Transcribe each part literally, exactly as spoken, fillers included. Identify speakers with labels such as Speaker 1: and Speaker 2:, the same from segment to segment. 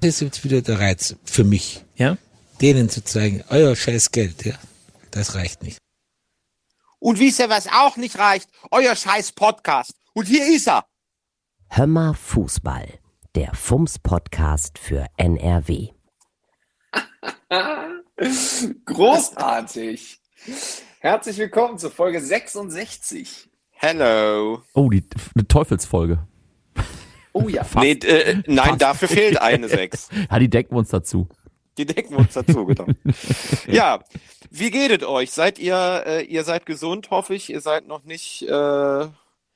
Speaker 1: ist jetzt wieder der Reiz für mich.
Speaker 2: Ja?
Speaker 1: Denen zu zeigen, euer scheiß Geld, ja, das reicht nicht.
Speaker 3: Und wisst ihr, was auch nicht reicht? Euer scheiß Podcast. Und hier ist er.
Speaker 4: Hör mal Fußball, der F U M S-Podcast für N R W.
Speaker 5: Großartig. Herzlich willkommen zur Folge sechsundsechzig.
Speaker 3: Hello.
Speaker 2: Oh, die eine Teufelsfolge.
Speaker 5: Oh ja.
Speaker 3: Nee, äh, nein,
Speaker 2: Fast.
Speaker 3: dafür fehlt eine sechs.
Speaker 2: Ja, die denken wir uns dazu.
Speaker 3: Die decken wir uns dazu, genau. Ja, wie geht es euch? Seid ihr, äh, ihr seid gesund, hoffe ich. Ihr seid noch nicht äh,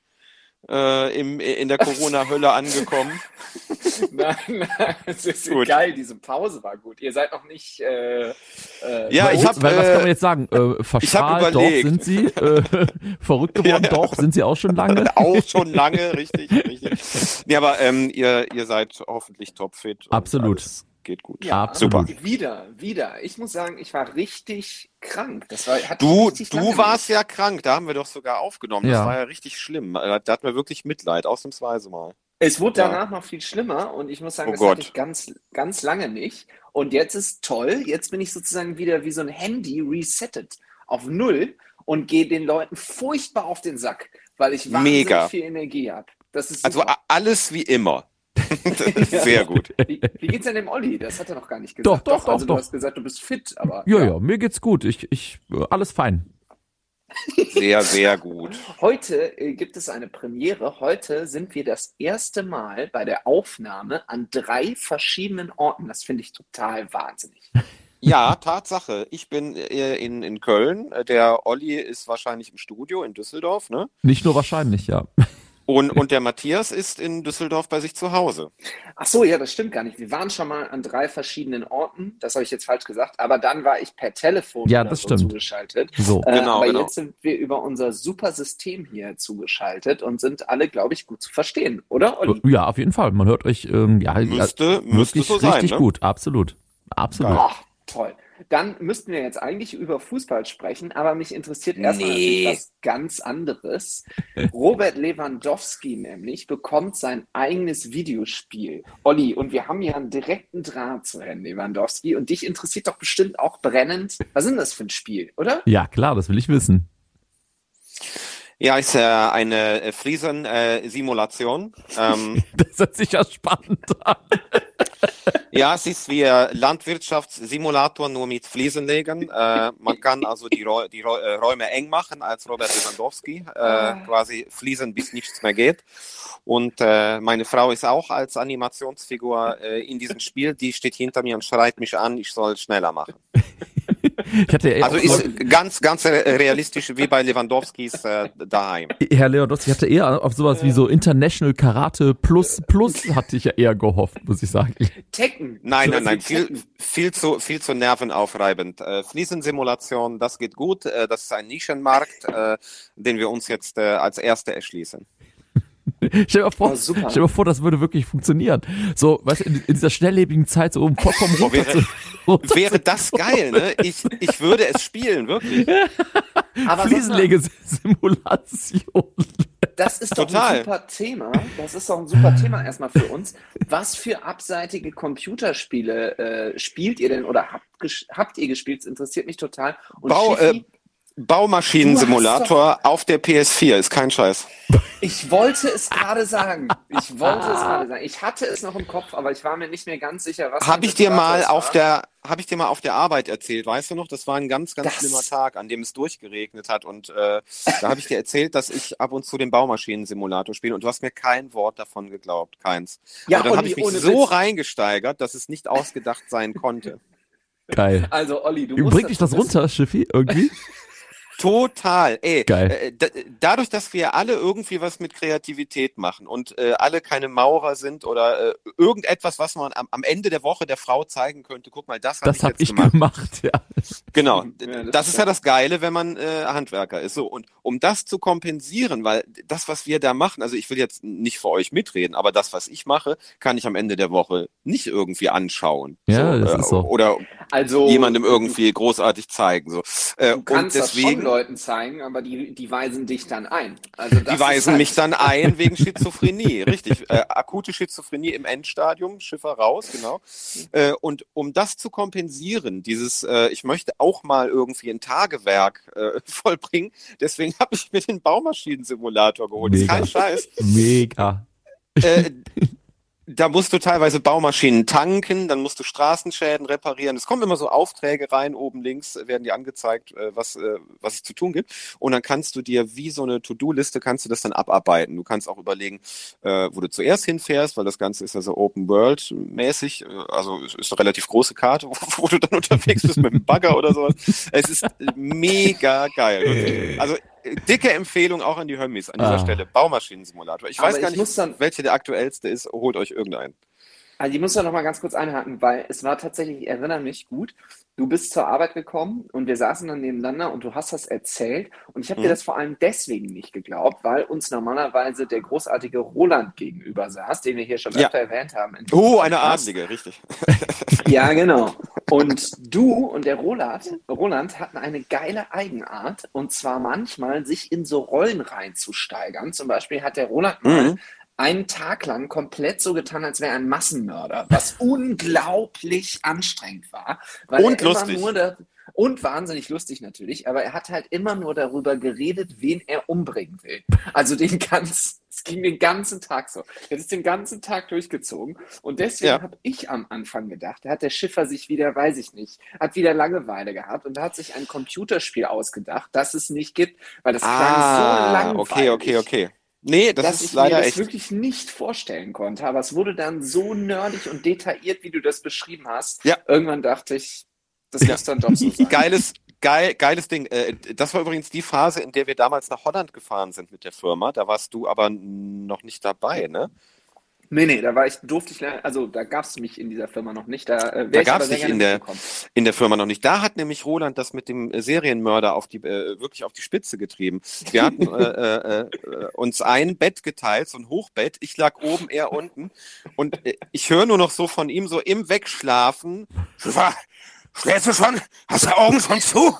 Speaker 3: äh, im, in der Corona-Hölle angekommen.
Speaker 5: Nein, nein, es ist
Speaker 3: Gut.
Speaker 5: geil, diese Pause war gut. Ihr seid noch nicht... Äh, äh,
Speaker 3: Ja, ich hab,
Speaker 2: Weil, was kann man
Speaker 3: äh,
Speaker 2: jetzt sagen? Äh, verstrahlt, doch
Speaker 3: überlegt.
Speaker 2: sind sie. Äh, verrückt geworden,
Speaker 3: Ja.
Speaker 2: doch sind sie auch schon lange.
Speaker 3: Auch schon lange, richtig, richtig. Nee, aber ähm, ihr, ihr seid hoffentlich topfit. und
Speaker 2: Absolut.
Speaker 3: alles geht gut.
Speaker 5: ja,
Speaker 2: absolut.
Speaker 3: Super.
Speaker 5: Wieder, wieder. Ich muss sagen, ich war richtig krank. Das war, hatte
Speaker 3: Du,
Speaker 5: ich richtig lange
Speaker 3: du warst ja krank, da haben wir doch sogar aufgenommen. Das
Speaker 2: Ja.
Speaker 3: war ja richtig schlimm. Da da hatten wir wirklich Mitleid, ausnahmsweise mal.
Speaker 5: Es wurde
Speaker 3: Ja.
Speaker 5: danach noch viel schlimmer und ich muss sagen,
Speaker 3: Oh
Speaker 5: das
Speaker 3: Gott.
Speaker 5: hatte ich ganz, ganz lange nicht. Und jetzt ist toll, jetzt bin ich sozusagen wieder wie so ein Handy resettet auf Null und gehe den Leuten furchtbar auf den Sack, weil ich wahnsinnig
Speaker 3: Mega.
Speaker 5: viel Energie habe. Das ist
Speaker 3: Also
Speaker 5: super.
Speaker 3: a- alles wie immer. Sehr gut.
Speaker 5: Wie, wie geht's denn dem Olli? Das hat er noch gar nicht gesagt.
Speaker 2: Doch, doch,
Speaker 5: also
Speaker 2: doch,
Speaker 5: du
Speaker 2: doch.
Speaker 5: hast gesagt, du bist fit, aber
Speaker 2: Ja, ja, mir geht's gut. Ich, ich, äh, alles fein.
Speaker 3: Sehr, sehr gut.
Speaker 5: Heute äh, gibt es eine Premiere. Heute sind wir das erste Mal bei der Aufnahme an drei verschiedenen Orten. Das finde ich total wahnsinnig.
Speaker 3: Ja, Tatsache. Ich bin äh, in, in Köln. Der Olli ist wahrscheinlich im Studio in Düsseldorf, ne?
Speaker 2: Nicht nur wahrscheinlich, ja.
Speaker 3: Und, und der Matthias ist in Düsseldorf bei sich zu Hause.
Speaker 5: Ach so, ja, das stimmt gar nicht. Wir waren schon mal an drei verschiedenen Orten. Das habe ich jetzt falsch gesagt. Aber dann war ich per Telefon
Speaker 2: Ja,
Speaker 5: oder
Speaker 2: das
Speaker 5: so
Speaker 2: stimmt.
Speaker 5: zugeschaltet.
Speaker 2: So.
Speaker 5: Äh,
Speaker 3: Genau,
Speaker 5: aber
Speaker 3: genau.
Speaker 5: jetzt sind wir über unser super System hier zugeschaltet und sind alle, glaube ich, gut zu verstehen, oder, Olli?
Speaker 2: Ja, auf jeden Fall. Man hört euch, ähm, ja,
Speaker 3: Müsste,
Speaker 2: ja,
Speaker 3: müsste
Speaker 2: wirklich
Speaker 3: so sein,
Speaker 2: richtig
Speaker 3: ne?
Speaker 2: gut. Absolut. Absolut.
Speaker 5: Ach, toll. Dann müssten wir jetzt eigentlich über Fußball sprechen, aber mich interessiert erstmal
Speaker 3: Nee.
Speaker 5: natürlich was ganz anderes. Robert Lewandowski nämlich bekommt sein eigenes Videospiel. Olli, und wir haben ja einen direkten Draht zu Herrn Lewandowski und dich interessiert doch bestimmt auch brennend, was ist denn das für ein Spiel, oder?
Speaker 2: Ja, klar, das will ich wissen.
Speaker 3: Ja, ist äh, eine äh, Fliesen-Simulation. ähm,
Speaker 2: Das hört sich ja spannend an.
Speaker 3: ja, es ist wie äh, Landwirtschaftssimulator, nur mit Fliesenlegen. Äh, man kann also die, Räu die Räu äh, Räume eng machen als Robert Lewandowski, äh, quasi Fliesen, bis nichts mehr geht. Und äh, meine Frau ist auch als Animationsfigur äh, in diesem Spiel. Die steht hinter mir und schreit mich an, ich soll schneller machen.
Speaker 2: Ich hatte eher
Speaker 3: Also
Speaker 2: auch
Speaker 3: ist
Speaker 2: so-
Speaker 3: ganz, ganz re- realistisch wie bei Lewandowskis äh, daheim.
Speaker 2: Herr Lewandowski, ich hatte eher auf sowas wie so International Karate Plus Plus hatte ich ja eher gehofft, muss ich sagen.
Speaker 5: Tekken.
Speaker 3: Nein,
Speaker 5: Sowas
Speaker 3: nein, nein,
Speaker 5: wie
Speaker 3: viel,
Speaker 5: Tekken.
Speaker 3: viel zu, viel zu nervenaufreibend. Äh, Fliesensimulation, das geht gut. Äh, das ist ein Nischenmarkt, äh, den wir uns jetzt äh, als Erste erschließen.
Speaker 2: Stell dir mal vor,
Speaker 5: Oh, super.
Speaker 2: stell dir mal vor, das würde wirklich funktionieren. So, weißt du, in, in dieser schnelllebigen Zeit so um vollkommen runter
Speaker 3: wäre-
Speaker 2: zu, runter
Speaker 3: Wäre das geil, ne? Ich, ich würde es spielen, wirklich.
Speaker 5: Aber sag mal,
Speaker 2: Fliesenlegesimulation.
Speaker 5: das ist doch
Speaker 3: Total.
Speaker 5: ein super Thema. Das ist doch ein super Thema erstmal für uns. Was für abseitige Computerspiele äh, spielt ihr denn oder habt, ges- habt ihr gespielt? Das interessiert mich total. Und
Speaker 3: Bau,
Speaker 5: Schiffi,
Speaker 3: äh, Baumaschinensimulator auf der P S vier, ist kein Scheiß.
Speaker 5: ich wollte es gerade sagen. Ich wollte es gerade sagen. Ich hatte es noch im Kopf, aber ich war mir nicht mehr ganz sicher, was.
Speaker 3: Habe
Speaker 5: für ein
Speaker 3: ich dir
Speaker 5: Simulator
Speaker 3: mal
Speaker 5: es
Speaker 3: auf
Speaker 5: war.
Speaker 3: der, habe ich dir mal auf der Arbeit erzählt, weißt du noch? Das war ein ganz, ganz
Speaker 5: Das-
Speaker 3: schlimmer Tag, an dem es durchgeregnet hat und äh, da habe ich dir erzählt, dass ich ab und zu den Baumaschinensimulator spiele und du hast mir kein Wort davon geglaubt, keins.
Speaker 5: Ja,
Speaker 3: und dann
Speaker 5: Olli,
Speaker 3: habe ich mich
Speaker 5: ohne
Speaker 3: so
Speaker 5: Witz.
Speaker 3: reingesteigert, dass es nicht ausgedacht sein konnte.
Speaker 2: Geil.
Speaker 5: Also, Olli, du musst
Speaker 2: Bringt dich das
Speaker 5: dazu wissen-
Speaker 2: runter, Schiffi, irgendwie?
Speaker 3: Total, ey.
Speaker 2: Geil.
Speaker 3: Äh, da, dadurch, dass wir alle irgendwie was mit Kreativität machen und äh, alle keine Maurer sind oder äh, irgendetwas, was man am, am Ende der Woche der Frau zeigen könnte, guck mal, das habe
Speaker 2: Das
Speaker 3: ich
Speaker 2: hab
Speaker 3: jetzt
Speaker 2: ich
Speaker 3: gemacht.
Speaker 2: gemacht, ja.
Speaker 3: Genau,
Speaker 5: Ja, das
Speaker 3: das
Speaker 5: ist
Speaker 3: ist ja das Geile, wenn man äh, Handwerker ist. So, und um das zu kompensieren, weil das, was wir da machen, also ich will jetzt nicht für euch mitreden, aber das, was ich mache, kann ich am Ende der Woche nicht irgendwie anschauen.
Speaker 2: Ja, das
Speaker 3: äh,
Speaker 2: ist so.
Speaker 3: Oder
Speaker 5: Also
Speaker 3: jemandem irgendwie großartig zeigen. So. Äh,
Speaker 5: du kannst
Speaker 3: und
Speaker 5: das schon
Speaker 3: deswegen,
Speaker 5: Leuten zeigen, aber die, die weisen dich dann ein. Also das
Speaker 3: die
Speaker 5: ist
Speaker 3: weisen
Speaker 5: halt,
Speaker 3: mich dann ein wegen Schizophrenie, richtig. Äh, akute Schizophrenie im Endstadium, Schiffer raus, genau. Äh, und um das zu kompensieren, dieses, äh, ich möchte auch mal irgendwie ein Tagewerk äh, vollbringen, deswegen habe ich mir den Baumaschinensimulator geholt. Das ist
Speaker 2: Mega.
Speaker 3: kein Scheiß.
Speaker 2: Mega.
Speaker 3: Äh, da musst du teilweise Baumaschinen tanken, dann musst du Straßenschäden reparieren. Es kommen immer so Aufträge rein, oben links werden dir angezeigt, äh, was, äh, was es zu tun gibt. Und dann kannst du dir wie so eine To-Do-Liste, kannst du das dann abarbeiten. Du kannst auch überlegen, äh, wo du zuerst hinfährst, weil das Ganze ist ja so Open-World-mäßig. Also es ist eine relativ große Karte, wo, wo du dann unterwegs bist mit einem Bagger oder sowas. Es ist mega geil. Wirklich. Also dicke Empfehlung auch an die Hömmis an dieser
Speaker 2: Ah.
Speaker 3: Stelle. Baumaschinensimulator. Ich
Speaker 5: Aber
Speaker 3: weiß gar
Speaker 5: ich
Speaker 3: nicht,
Speaker 5: muss dann-
Speaker 3: welche der aktuellste ist. Holt euch irgendeinen.
Speaker 5: Also ich muss da noch mal ganz kurz einhaken, weil es war tatsächlich, ich erinnere mich gut, du bist zur Arbeit gekommen und wir saßen dann nebeneinander und du hast das erzählt und ich habe
Speaker 3: Mhm.
Speaker 5: dir das vor allem deswegen nicht geglaubt, weil uns normalerweise der großartige Roland gegenüber saß, den wir hier schon
Speaker 3: Ja.
Speaker 5: öfter erwähnt haben. in
Speaker 3: Oh,
Speaker 5: diesem
Speaker 3: eine
Speaker 5: Podcast.
Speaker 3: Adlige, richtig.
Speaker 5: Ja, genau. Und du und der Roland, Roland hatten eine geile Eigenart und zwar manchmal sich in so Rollen reinzusteigern. Zum Beispiel hat der Roland mal
Speaker 3: Mhm.
Speaker 5: einen Tag lang komplett so getan, als wäre er ein Massenmörder, was unglaublich anstrengend war. Weil
Speaker 3: Und
Speaker 5: er immer
Speaker 3: lustig.
Speaker 5: Nur da, und wahnsinnig lustig natürlich, aber er hat halt immer nur darüber geredet, wen er umbringen will. Also den ganzen, es ging den ganzen Tag so. Er ist den ganzen Tag durchgezogen und deswegen
Speaker 3: Ja.
Speaker 5: habe ich am Anfang gedacht, da hat der Schiffer sich wieder, weiß ich nicht, hat wieder Langeweile gehabt und hat sich ein Computerspiel ausgedacht, das es nicht gibt, weil das klang so
Speaker 3: Ah,
Speaker 5: langweilig.
Speaker 3: okay, okay, okay. Nee, das
Speaker 5: dass
Speaker 3: ist
Speaker 5: ich mir
Speaker 3: leider
Speaker 5: das
Speaker 3: echt.
Speaker 5: wirklich nicht vorstellen konnte. Aber es wurde dann so nerdig und detailliert, wie du das beschrieben hast.
Speaker 3: Ja.
Speaker 5: Irgendwann dachte ich, das
Speaker 3: Ja.
Speaker 5: muss dann doch so sein.
Speaker 3: Geiles, geil, geiles Ding. Äh, Das war übrigens die Phase, in der wir damals nach Holland gefahren sind mit der Firma. Da warst du aber noch nicht dabei, ne?
Speaker 5: Nee, nee, da war ich, durfte ich, leider- also da gab es mich in dieser Firma noch nicht. Da, äh, wär
Speaker 3: Da
Speaker 5: ich
Speaker 3: gab
Speaker 5: aber
Speaker 3: es
Speaker 5: sehr
Speaker 3: dich
Speaker 5: gerne
Speaker 3: in der,
Speaker 5: mitgekommen.
Speaker 3: in der Firma noch nicht. Da hat nämlich Roland das mit dem äh, Serienmörder auf die, äh, wirklich auf die Spitze getrieben. Wir hatten äh, äh, äh, uns ein Bett geteilt, so ein Hochbett. Ich lag oben, er unten. Und äh, ich höre nur noch so von ihm so im Wegschlafen. Schiffer, schläfst du schon? Hast du Augen schon zu?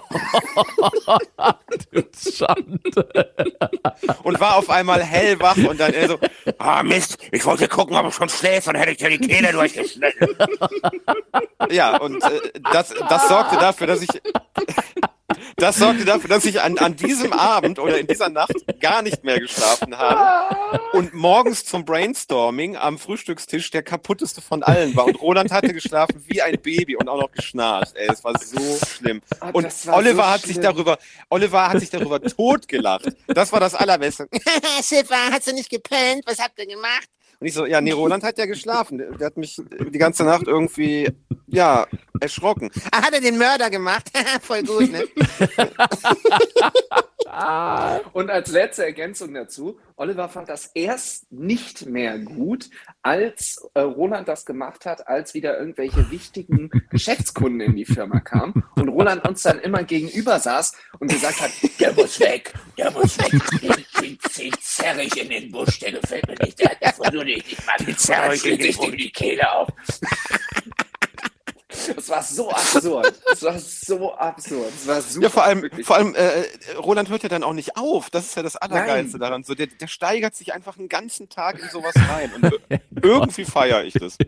Speaker 2: Schande.
Speaker 3: Und war auf einmal hellwach und dann er so, ah Mist, ich wollte gucken, ob du schon schläfst, dann hätte ich dir die Kehle durchgeschnitten. Ja, und äh, das, das sorgte dafür, dass ich das sorgte dafür, dass ich an, an diesem Abend oder in dieser Nacht gar nicht mehr geschlafen habe und morgens zum Brainstorming am Frühstückstisch der kaputteste von allen war. Und Roland hatte geschlafen wie ein Baby und auch noch geschnarcht. Ey, es war so schlimm.
Speaker 5: Ah,
Speaker 3: Und
Speaker 5: das war
Speaker 3: Oliver
Speaker 5: so
Speaker 3: hat sich
Speaker 5: schlimm.
Speaker 3: darüber, Oliver hat sich darüber totgelacht. Das war das Allerbeste.
Speaker 6: Schiffer, hast du nicht gepennt? Was habt ihr gemacht?
Speaker 3: Und ich so, ja, nee, Roland hat ja geschlafen. Der, der hat mich die ganze Nacht irgendwie, ja, erschrocken.
Speaker 6: Ah, hat er den Mörder gemacht? Voll gut, ne?
Speaker 5: Und als letzte Ergänzung dazu, Oliver fand das erst nicht mehr gut, als äh, Roland das gemacht hat, als wieder irgendwelche wichtigen Geschäftskunden in die Firma kamen und Roland uns dann immer gegenüber saß und gesagt hat, der muss weg, der muss weg, den, den, den zerre ich in den Busch, der gefällt mir nicht, der, der versucht nicht, Mann, den zerre ich in den die Kehle auf. Das war so absurd. Das war so absurd. Das war super.
Speaker 3: Ja, vor allem,
Speaker 5: wirklich.
Speaker 3: vor allem äh, Roland hört ja dann auch nicht auf. Das ist ja das Allergeilste
Speaker 5: Nein.
Speaker 3: daran. So, der, der steigert sich einfach einen ganzen Tag in sowas rein. Und äh, irgendwie feiere ich das.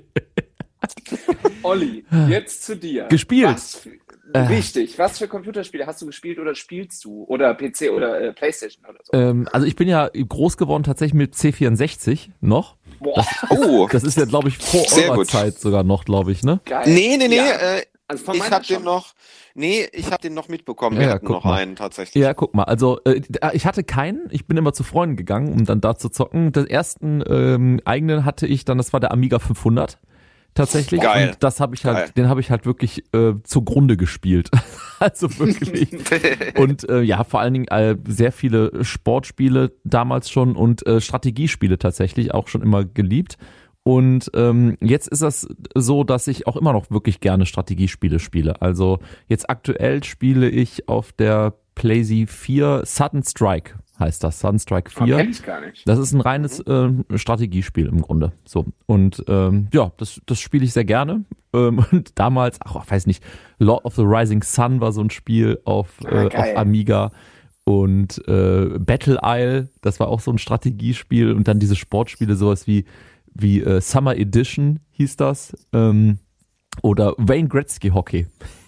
Speaker 5: Olli, jetzt zu dir.
Speaker 2: Gespielt.
Speaker 5: Was für, richtig. Was für Computerspiele hast du gespielt oder spielst du? Oder P C oder äh, Playstation oder so?
Speaker 2: Ähm, also ich bin ja groß geworden tatsächlich mit C vierundsechzig noch.
Speaker 5: Boah,
Speaker 3: Oh.
Speaker 2: Das ist ja, glaube ich, vor
Speaker 3: Sehr
Speaker 2: eurer
Speaker 3: gut.
Speaker 2: Zeit sogar noch, glaube ich, ne?
Speaker 5: geil.
Speaker 3: Nee, nee, nee.
Speaker 5: Ja,
Speaker 3: Äh,
Speaker 5: also von
Speaker 3: ich
Speaker 5: meiner
Speaker 3: hab den
Speaker 5: schon.
Speaker 3: noch. Nee, ich hab den noch mitbekommen.
Speaker 2: Ja,
Speaker 3: Wir
Speaker 2: ja,
Speaker 3: hatten
Speaker 2: guck
Speaker 3: noch
Speaker 2: mal.
Speaker 3: einen tatsächlich.
Speaker 2: Ja, guck mal, also äh, ich hatte keinen, ich bin immer zu Freunden gegangen, um dann da zu zocken. Den ersten ähm, eigenen hatte ich dann, das war der Amiga fünfhundert tatsächlich.
Speaker 3: Geil.
Speaker 2: Und das habe ich halt,
Speaker 3: Geil.
Speaker 2: den habe ich halt wirklich äh, zugrunde gespielt. Also wirklich. Und äh, ja, vor allen Dingen äh, sehr viele Sportspiele damals schon und äh, Strategiespiele tatsächlich auch schon immer geliebt. Und ähm, jetzt ist das so, dass ich auch immer noch wirklich gerne Strategiespiele spiele. Also jetzt aktuell spiele ich auf der PlayStation vier Sudden Strike heißt das, Sunstrike
Speaker 5: Oh,
Speaker 2: vier.
Speaker 5: kenn ich gar nicht.
Speaker 2: Das ist ein reines äh, Strategiespiel im Grunde. So. Und ähm, ja, das, das spiele ich sehr gerne. Ähm, und damals, ach, ich weiß nicht, Lord of the Rising Sun war so ein Spiel auf,
Speaker 5: Ah,
Speaker 2: äh,
Speaker 5: geil.
Speaker 2: auf Amiga. Und äh, Battle Isle, das war auch so ein Strategiespiel. Und dann diese Sportspiele, sowas wie, wie äh, Summer Edition hieß das. Ähm, oder Wayne Gretzky Hockey.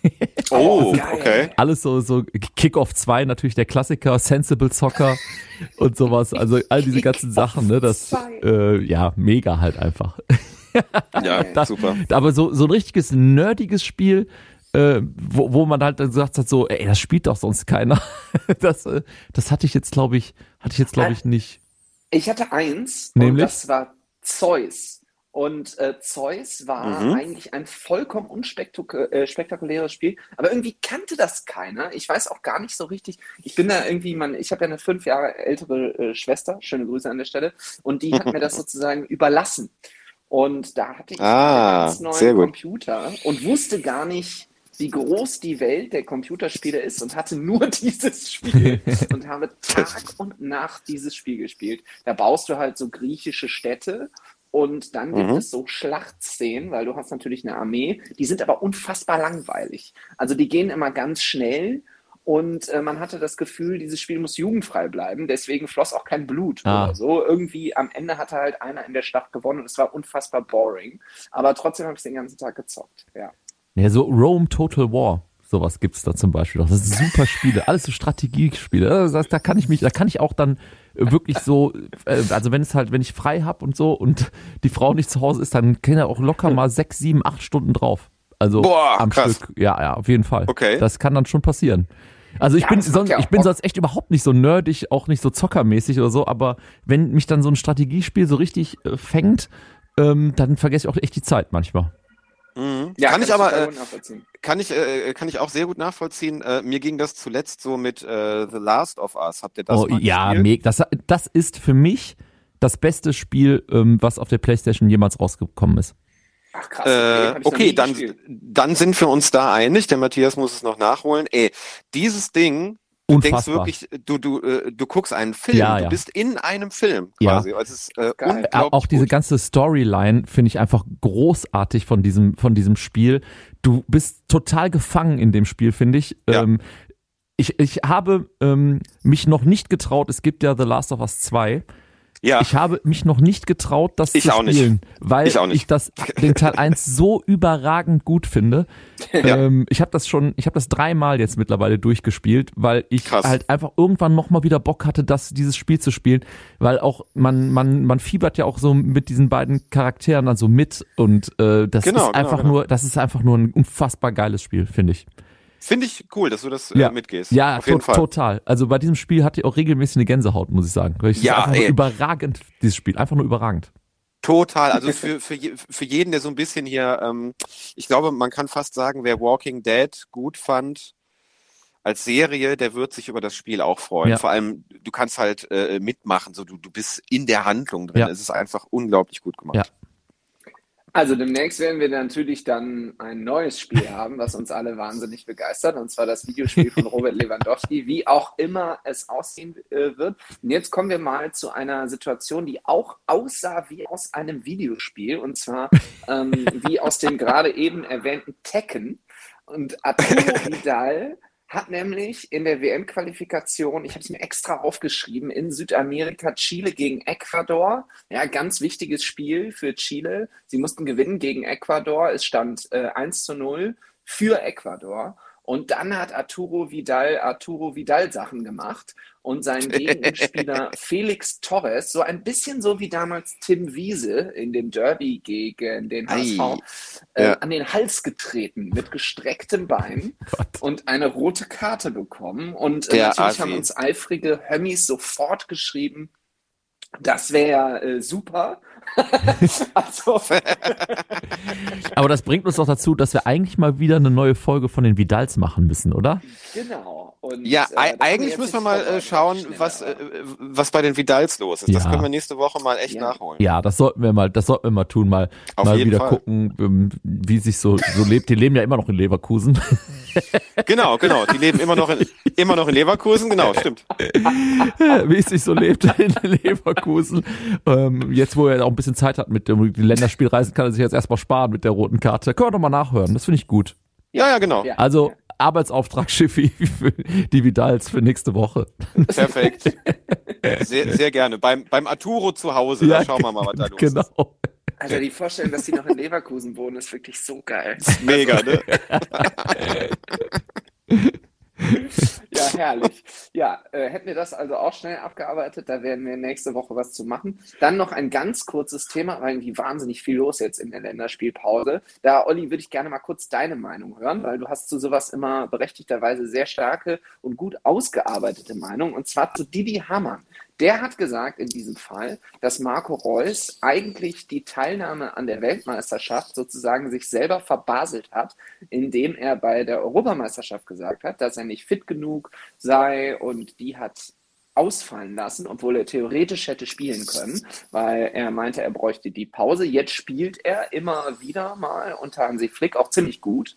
Speaker 3: Oh,
Speaker 5: geil.
Speaker 3: okay.
Speaker 2: Alles so, so Kick-Off zwei, natürlich der Klassiker, Sensible Soccer und sowas. Also all diese ganzen Sachen, ne, das,
Speaker 5: zwei.
Speaker 2: äh, ja, mega halt einfach.
Speaker 3: Ja,
Speaker 2: Das-
Speaker 3: super.
Speaker 2: Aber so, so ein richtiges nerdiges Spiel, äh, wo, wo man halt dann gesagt hat, so, ey, das spielt doch sonst keiner. Das, äh, das hatte ich jetzt, glaube ich, hatte ich jetzt, glaube ich, nicht.
Speaker 5: Ich hatte eins
Speaker 2: Nämlich?
Speaker 5: und das war Zeus. Und äh, Zeus war
Speaker 3: Mhm.
Speaker 5: eigentlich ein vollkommen unspektakuläres Spiel, aber irgendwie kannte das keiner. Ich weiß auch gar nicht so richtig. Ich bin da irgendwie, man, ich habe ja eine fünf Jahre ältere äh, Schwester, schöne Grüße an der Stelle, und die hat mir das sozusagen überlassen. Und da hatte ich
Speaker 3: Ah,
Speaker 5: einen ganz neuen
Speaker 3: sehr gut.
Speaker 5: Computer und wusste gar nicht, wie groß die Welt der Computerspiele ist und hatte nur dieses Spiel und habe Tag und Nacht dieses Spiel gespielt. Da baust du halt so griechische Städte und dann gibt
Speaker 3: Mhm.
Speaker 5: es so Schlachtszenen, weil du hast natürlich eine Armee, die sind aber unfassbar langweilig. Also die gehen immer ganz schnell und äh, man hatte das Gefühl, dieses Spiel muss jugendfrei bleiben, deswegen floss auch kein Blut
Speaker 2: Ah.
Speaker 5: oder so. Irgendwie am Ende hatte halt einer in der Schlacht gewonnen und es war unfassbar boring. Aber trotzdem habe ich den ganzen Tag gezockt, ja.
Speaker 2: Ja, so Rome Total War. Sowas gibt's da zum Beispiel auch. Das sind super Spiele, alles so Strategiespiele. Das heißt, da kann ich mich, da kann ich auch dann wirklich so, äh, also wenn es halt, wenn ich frei hab und so und die Frau nicht zu Hause ist, dann kann er auch locker mal sechs, sieben, acht Stunden drauf. Also
Speaker 3: Boah,
Speaker 2: am
Speaker 3: krass.
Speaker 2: Stück. Ja, ja, auf jeden Fall.
Speaker 3: Okay.
Speaker 2: Das kann dann schon passieren. Also ich
Speaker 5: Ja,
Speaker 2: bin
Speaker 5: das macht
Speaker 2: sonst,
Speaker 5: ja auch
Speaker 2: ich bin
Speaker 5: Bock.
Speaker 2: sonst echt überhaupt nicht so nerdig, auch nicht so zockermäßig oder so, aber wenn mich dann so ein Strategiespiel so richtig äh, fängt, ähm, dann vergesse ich auch echt die Zeit manchmal.
Speaker 3: Mhm.
Speaker 5: Ja,
Speaker 3: kann ich aber,
Speaker 5: total
Speaker 3: äh,
Speaker 5: gut nachvollziehen.
Speaker 3: kann ich, äh, kann ich auch sehr gut nachvollziehen. Äh, mir ging das zuletzt so mit äh, The Last of Us. Habt ihr das
Speaker 2: Oh,
Speaker 3: mal
Speaker 2: ja,
Speaker 3: gespielt?
Speaker 2: mega. Das, das ist für mich das beste Spiel, ähm, was auf der PlayStation jemals rausgekommen ist.
Speaker 5: Ach krass,
Speaker 3: Äh,
Speaker 5: hab ich noch
Speaker 3: okay,
Speaker 5: nie
Speaker 3: dann,
Speaker 5: gespielt.
Speaker 3: dann sind wir uns da einig. Der Matthias muss es noch nachholen. Ey, dieses Ding, du denkst
Speaker 2: Unfassbar.
Speaker 3: wirklich, du, du, äh, du guckst einen Film,
Speaker 2: Ja,
Speaker 3: du
Speaker 2: ja.
Speaker 3: bist in einem Film
Speaker 2: Ja.
Speaker 3: quasi. Es ist äh,
Speaker 5: Geil.
Speaker 3: unglaublich
Speaker 2: Äh, Auch diese
Speaker 3: gut.
Speaker 2: ganze Storyline finde ich einfach großartig von diesem, von diesem Spiel. Du bist total gefangen in dem Spiel, finde ich.
Speaker 3: Ja.
Speaker 2: Ähm, ich. Ich habe ähm, mich noch nicht getraut, es gibt ja The Last of Us zwei.
Speaker 3: Ja,
Speaker 2: Ich habe mich noch nicht getraut, das
Speaker 3: Ich
Speaker 2: zu
Speaker 3: auch nicht.
Speaker 2: spielen, weil
Speaker 3: Ich auch nicht.
Speaker 2: ich das den Teil eins so überragend gut finde.
Speaker 3: Ja.
Speaker 2: Ähm, ich habe das schon, ich habe das dreimal jetzt mittlerweile durchgespielt, weil ich
Speaker 3: Krass.
Speaker 2: halt einfach irgendwann noch mal wieder Bock hatte, das dieses Spiel zu spielen, weil auch man man man fiebert ja auch so mit diesen beiden Charakteren dann so mit und äh, das
Speaker 3: Genau,
Speaker 2: ist
Speaker 3: genau,
Speaker 2: einfach
Speaker 3: genau.
Speaker 2: nur, das ist einfach nur ein unfassbar geiles Spiel, finde ich.
Speaker 3: finde ich cool, dass du das
Speaker 2: Ja.
Speaker 3: äh, mitgehst.
Speaker 2: Ja,
Speaker 3: auf jeden
Speaker 2: to
Speaker 3: Fall.
Speaker 2: total. Also bei diesem Spiel hatte ich auch regelmäßig eine Gänsehaut, muss ich sagen. Weil ich
Speaker 3: Ja,
Speaker 2: das einfach nur
Speaker 3: ey.
Speaker 2: überragend, dieses Spiel, einfach nur überragend.
Speaker 3: Total, also für, für, je- für jeden, der so ein bisschen hier, ähm, ich glaube, man kann fast sagen, wer Walking Dead gut fand als Serie, der wird sich über das Spiel auch freuen.
Speaker 2: Ja.
Speaker 3: Vor allem, du kannst halt äh, mitmachen, so du, du bist in der Handlung drin.
Speaker 2: Ja.
Speaker 3: Es ist einfach unglaublich gut gemacht.
Speaker 2: Ja.
Speaker 5: Also demnächst werden wir natürlich dann ein neues Spiel haben, was uns alle wahnsinnig begeistert, und zwar das Videospiel von Robert Lewandowski, wie auch immer es aussehen äh, wird. Und jetzt kommen wir mal zu einer Situation, die auch aussah wie aus einem Videospiel, und zwar ähm, wie aus dem gerade eben erwähnten Tekken. Und Arturo Vidal hat nämlich in der W M-Qualifikation, ich habe es mir extra aufgeschrieben, in Südamerika Chile gegen Ecuador. Ja, ganz wichtiges Spiel für Chile. Sie mussten gewinnen gegen Ecuador. Es stand äh, eins zu null für Ecuador. Und dann hat Arturo Vidal Arturo Vidal Sachen gemacht und sein Gegenspieler Felix Torres, so ein bisschen so wie damals Tim Wiese in dem Derby gegen den H S V,
Speaker 3: Ei.
Speaker 5: äh,
Speaker 3: Ja.
Speaker 5: an den Hals getreten mit gestrecktem Bein und eine rote Karte bekommen. Und äh,
Speaker 3: Der
Speaker 5: natürlich
Speaker 3: Assi.
Speaker 5: haben uns eifrige Hömmis sofort geschrieben, das wäre ja äh, super. Also,
Speaker 2: Aber das bringt uns doch dazu, dass wir eigentlich mal wieder eine neue Folge von den Vidals machen müssen, oder?
Speaker 5: genau. Und,
Speaker 3: Ja,
Speaker 5: äh,
Speaker 3: ei-
Speaker 5: da haben wir
Speaker 3: eigentlich
Speaker 5: jetzt
Speaker 3: müssen wir
Speaker 5: nicht
Speaker 3: mal äh,
Speaker 5: vorbereitet,
Speaker 3: schauen,
Speaker 5: schneller.
Speaker 3: was, äh, was bei den Vidals los ist. Das
Speaker 2: Ja.
Speaker 3: können wir nächste Woche mal echt
Speaker 5: Ja.
Speaker 3: nachholen.
Speaker 2: Ja, das sollten wir mal, das sollten wir mal tun, mal,
Speaker 3: Auf
Speaker 2: mal
Speaker 3: jeden
Speaker 2: wieder
Speaker 3: Fall.
Speaker 2: gucken, ähm, wie sich so, so lebt. Die leben ja immer noch in Leverkusen.
Speaker 3: Genau, genau. Die leben immer noch in, Immer noch in Leverkusen, genau, stimmt.
Speaker 2: Wie es sich so lebt in Leverkusen. Ähm, jetzt, wo er auch ein bisschen Zeit hat mit dem Länderspielreisen, kann er sich jetzt erstmal sparen mit der roten Karte. Können wir doch mal nachhören, das finde ich gut.
Speaker 3: Ja, ja, genau.
Speaker 5: Ja.
Speaker 2: Also Arbeitsauftrag Schiffi für die Vidals für nächste Woche.
Speaker 3: Perfekt. Sehr, sehr gerne. Beim, beim Arturo zu Hause, da schauen wir mal, was da los
Speaker 2: genau.
Speaker 3: ist.
Speaker 5: Also die Vorstellung, dass die noch in Leverkusen wohnen, ist wirklich so geil.
Speaker 3: Mega, ne?
Speaker 5: Ja, herrlich. Ja, äh, hätten wir das also auch schnell abgearbeitet, da werden wir nächste Woche was zu machen. Dann noch ein ganz kurzes Thema, weil irgendwie wahnsinnig viel los jetzt in der Länderspielpause. Da, Olli, würde ich gerne mal kurz deine Meinung hören, weil du hast zu sowas immer berechtigterweise sehr starke und gut ausgearbeitete Meinung. Und zwar zu Didi Hamann. Der hat gesagt in diesem Fall, dass Marco Reus eigentlich die Teilnahme an der Weltmeisterschaft sozusagen sich selber verbaselt hat, indem er bei der Europameisterschaft gesagt hat, dass er nicht fit genug sei und die hat ausfallen lassen, obwohl er theoretisch hätte spielen können, weil er meinte, er bräuchte die Pause. Jetzt spielt er immer wieder mal unter Hansi Flick auch ziemlich gut.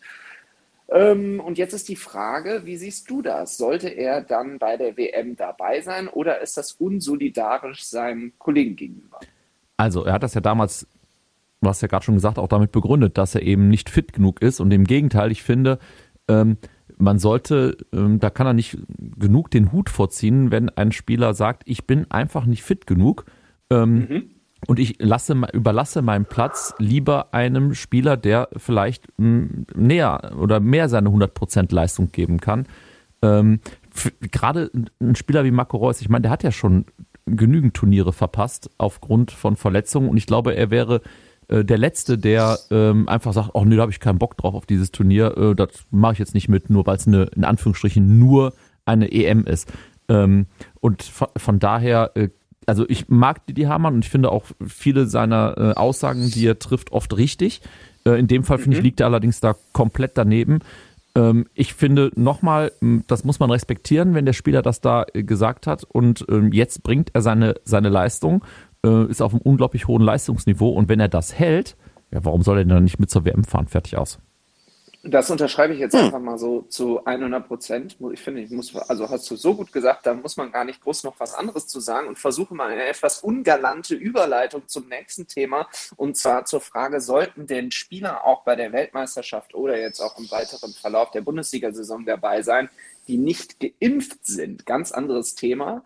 Speaker 5: Ähm, und jetzt ist die Frage, wie siehst du das? Sollte er dann bei der W M dabei sein oder ist das unsolidarisch seinem Kollegen gegenüber?
Speaker 2: Also er hat das ja damals, du hast ja gerade schon gesagt, auch damit begründet, dass er eben nicht fit genug ist und im Gegenteil, ich finde, ähm, man sollte, ähm, da kann er nicht genug den Hut vorziehen, wenn ein Spieler sagt, ich bin einfach nicht fit genug. Ähm, mhm. Und ich lasse, überlasse meinen Platz lieber einem Spieler, der vielleicht näher oder mehr seine hundert Prozent Leistung geben kann. Ähm, für, gerade ein Spieler wie Marco Reus, ich meine, der hat ja schon genügend Turniere verpasst aufgrund von Verletzungen. Und ich glaube, er wäre äh, der Letzte, der ähm, einfach sagt, oh nee, da habe ich keinen Bock drauf auf dieses Turnier. Äh, das mache ich jetzt nicht mit, nur weil es eine, in Anführungsstrichen, nur eine E M ist. Ähm, und von, von daher... Äh, Also ich mag Didi Hamann und ich finde auch viele seiner äh, Aussagen, die er trifft, oft richtig. Äh, in dem Fall, finde mhm. ich, liegt er allerdings da komplett daneben. Ähm, ich finde nochmal, das muss man respektieren, wenn der Spieler das da äh, gesagt hat und ähm, jetzt bringt er seine, seine Leistung, äh, ist auf einem unglaublich hohen Leistungsniveau und wenn er das hält, ja, warum soll er denn dann nicht mit zur W M fahren? Fertig aus.
Speaker 5: Das unterschreibe ich jetzt hm. einfach mal so zu hundert Prozent. Ich finde, ich muss, also hast du so gut gesagt, da muss man gar nicht groß noch was anderes zu sagen und versuche mal eine etwas ungalante Überleitung zum nächsten Thema und zwar zur Frage, sollten denn Spieler auch bei der Weltmeisterschaft oder jetzt auch im weiteren Verlauf der Bundesliga-Saison dabei sein, die nicht geimpft sind? Ganz anderes Thema.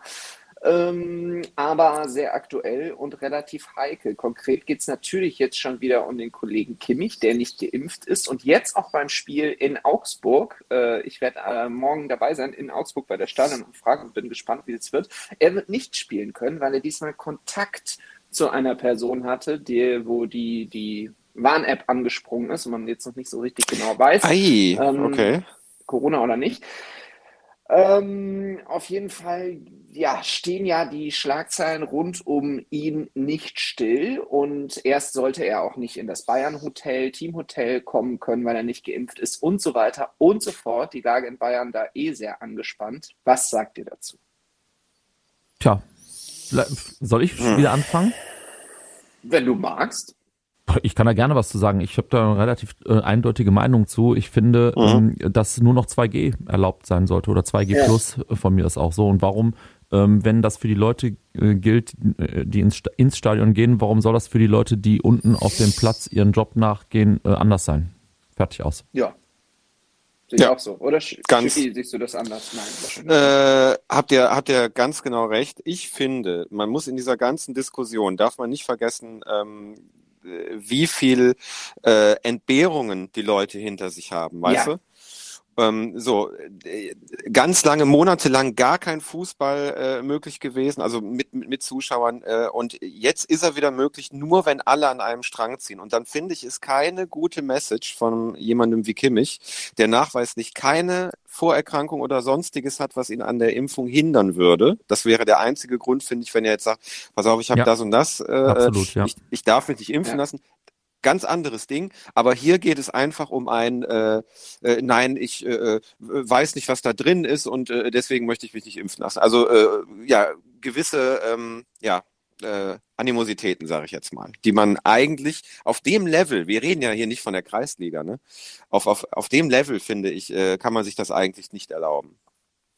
Speaker 5: Ähm, aber sehr aktuell und relativ heikel. Konkret geht es natürlich jetzt schon wieder um den Kollegen Kimmich, der nicht geimpft ist und jetzt auch beim Spiel in Augsburg, äh, ich werde äh, morgen dabei sein in Augsburg bei der Stadionumfrage und bin gespannt, wie es wird. Er wird nicht spielen können, weil er diesmal Kontakt zu einer Person hatte, die, wo die, die Warn-App angesprungen ist und man jetzt noch nicht so richtig genau weiß,
Speaker 3: Ei,
Speaker 5: ähm,
Speaker 3: okay.
Speaker 5: Corona oder nicht. Ähm, auf jeden Fall ja, stehen ja die Schlagzeilen rund um ihn nicht still und erst sollte er auch nicht in das Bayern-Hotel, Teamhotel kommen können, weil er nicht geimpft ist und so weiter und so fort. Die Lage in Bayern da eh sehr angespannt. Was sagt ihr dazu?
Speaker 2: Tja, soll ich hm. wieder anfangen?
Speaker 5: Wenn du magst.
Speaker 2: Ich kann da gerne was zu sagen. Ich habe da eine relativ äh, eindeutige Meinung zu. Ich finde, mhm. ähm, dass nur noch zwei G erlaubt sein sollte oder zwei G ja. plus von mir ist auch so. Und warum, ähm, wenn das für die Leute äh, gilt, die ins, ins Stadion gehen, warum soll das für die Leute, die unten auf dem Platz ihren Job nachgehen, äh, anders sein? Fertig aus.
Speaker 5: Ja. Sehe ich
Speaker 3: ja.
Speaker 5: auch so. Oder
Speaker 3: ganz,
Speaker 5: Schiffi, siehst du das anders? Nein.
Speaker 3: Äh, habt ihr, habt ihr ganz genau recht. Ich finde, man muss in dieser ganzen Diskussion, darf man nicht vergessen, ähm, wie viel äh, Entbehrungen die Leute hinter sich haben, weißt ja. du? Ähm, so, äh, ganz lange, monatelang gar kein Fußball äh, möglich gewesen, also mit, mit, mit Zuschauern äh, und jetzt ist er wieder möglich, nur wenn alle an einem Strang ziehen und dann finde ich, ist keine gute Message von jemandem wie Kimmich, der nachweislich keine Vorerkrankung oder sonstiges hat, was ihn an der Impfung hindern würde. Das wäre der einzige Grund, finde ich, wenn er jetzt sagt, pass auf, ich habe
Speaker 2: ja.
Speaker 3: das und das, äh,
Speaker 2: Absolut, ja.
Speaker 3: ich, ich darf mich nicht impfen ja. lassen. Ganz anderes Ding, aber hier geht es einfach um ein, äh, äh, nein, ich äh, weiß nicht, was da drin ist und äh, deswegen möchte ich mich nicht impfen lassen. Also äh, ja, gewisse ähm, ja, äh, Animositäten, sage ich jetzt mal, die man eigentlich auf dem Level, wir reden ja hier nicht von der Kreisliga, ne? Auf, auf, auf dem Level, finde ich, äh, kann man sich das eigentlich nicht erlauben.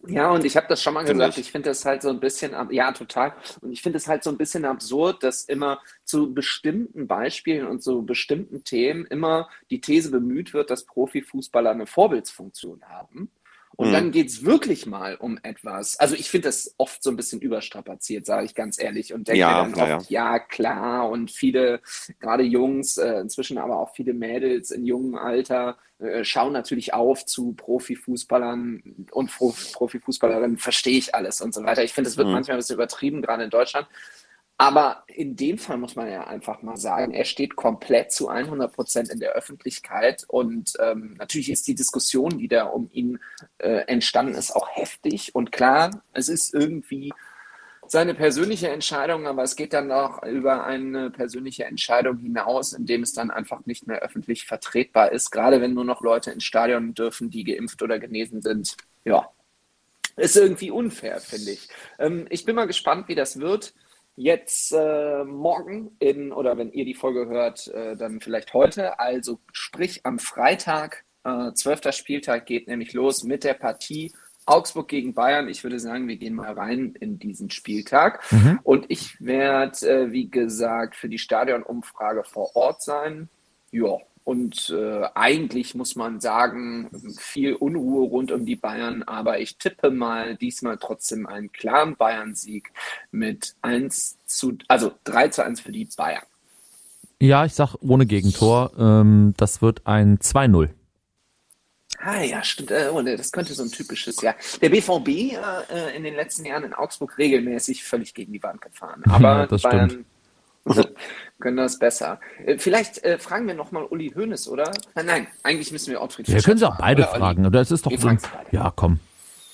Speaker 5: Ja, und ich habe das schon mal
Speaker 3: Finde
Speaker 5: gesagt,
Speaker 3: ich.
Speaker 5: ich finde das halt so ein bisschen, ab- ja, total. Und ich finde es halt so ein bisschen absurd, dass immer zu bestimmten Beispielen und zu bestimmten Themen immer die These bemüht wird, dass Profifußballer eine Vorbildsfunktion haben. Und dann
Speaker 3: Mhm.
Speaker 5: geht's wirklich mal um etwas. Also ich finde das oft so ein bisschen überstrapaziert, sage ich ganz ehrlich, und denke mir
Speaker 3: Ja,
Speaker 5: dann
Speaker 3: ja, ja.
Speaker 5: oft, ja klar, und viele, gerade Jungs, äh, inzwischen aber auch viele Mädels in jungem Alter, äh, schauen natürlich auf zu Profifußballern und Pro Profifußballerinnen, verstehe ich alles und so weiter. Ich finde, es wird
Speaker 3: Mhm.
Speaker 5: manchmal ein bisschen übertrieben, gerade in Deutschland. Aber in dem Fall muss man ja einfach mal sagen, er steht komplett zu hundert Prozent in der Öffentlichkeit und ähm, natürlich ist die Diskussion, die da um ihn äh, entstanden ist, auch heftig und klar, es ist irgendwie seine persönliche Entscheidung, aber es geht dann noch über eine persönliche Entscheidung hinaus, indem es dann einfach nicht mehr öffentlich vertretbar ist, gerade wenn nur noch Leute ins Stadion dürfen, die geimpft oder genesen sind. Ja, ist irgendwie unfair, finde ich. Ähm, ich bin mal gespannt, wie das wird. Jetzt äh, morgen in, oder wenn ihr die Folge hört, äh, dann vielleicht heute, also sprich am Freitag, äh, zwölfter Spieltag geht nämlich los mit der Partie Augsburg gegen Bayern. Ich würde sagen, wir gehen mal rein in diesen Spieltag.
Speaker 2: Mhm.
Speaker 5: Und ich werde, äh, wie gesagt, für die Stadionumfrage vor Ort sein. Ja, und äh, eigentlich muss man sagen, viel Unruhe rund um die Bayern, aber ich tippe mal diesmal trotzdem einen klaren Bayern-Sieg mit eins zu, also drei zu eins für die Bayern.
Speaker 2: Ja, ich sag ohne Gegentor. Ähm, das wird ein zwei null.
Speaker 5: Ah ja, stimmt. Äh, oh, ne, das könnte so ein typisches, ja. Der B V B äh, in den letzten Jahren in Augsburg regelmäßig völlig gegen die Wand gefahren. Aber
Speaker 2: Ja, das
Speaker 5: die Bayern können das besser. Äh, Vielleicht äh, fragen wir nochmal Uli Hoeneß, oder? Nein, nein, eigentlich müssen wir Ottfried
Speaker 2: Wir
Speaker 5: Fischer
Speaker 2: können sie auch
Speaker 5: fragen,
Speaker 2: beide
Speaker 5: oder, Olli?
Speaker 2: fragen. Oder es ist doch
Speaker 5: Wir
Speaker 2: so ein,
Speaker 5: fragen sie beide.
Speaker 2: ja, komm.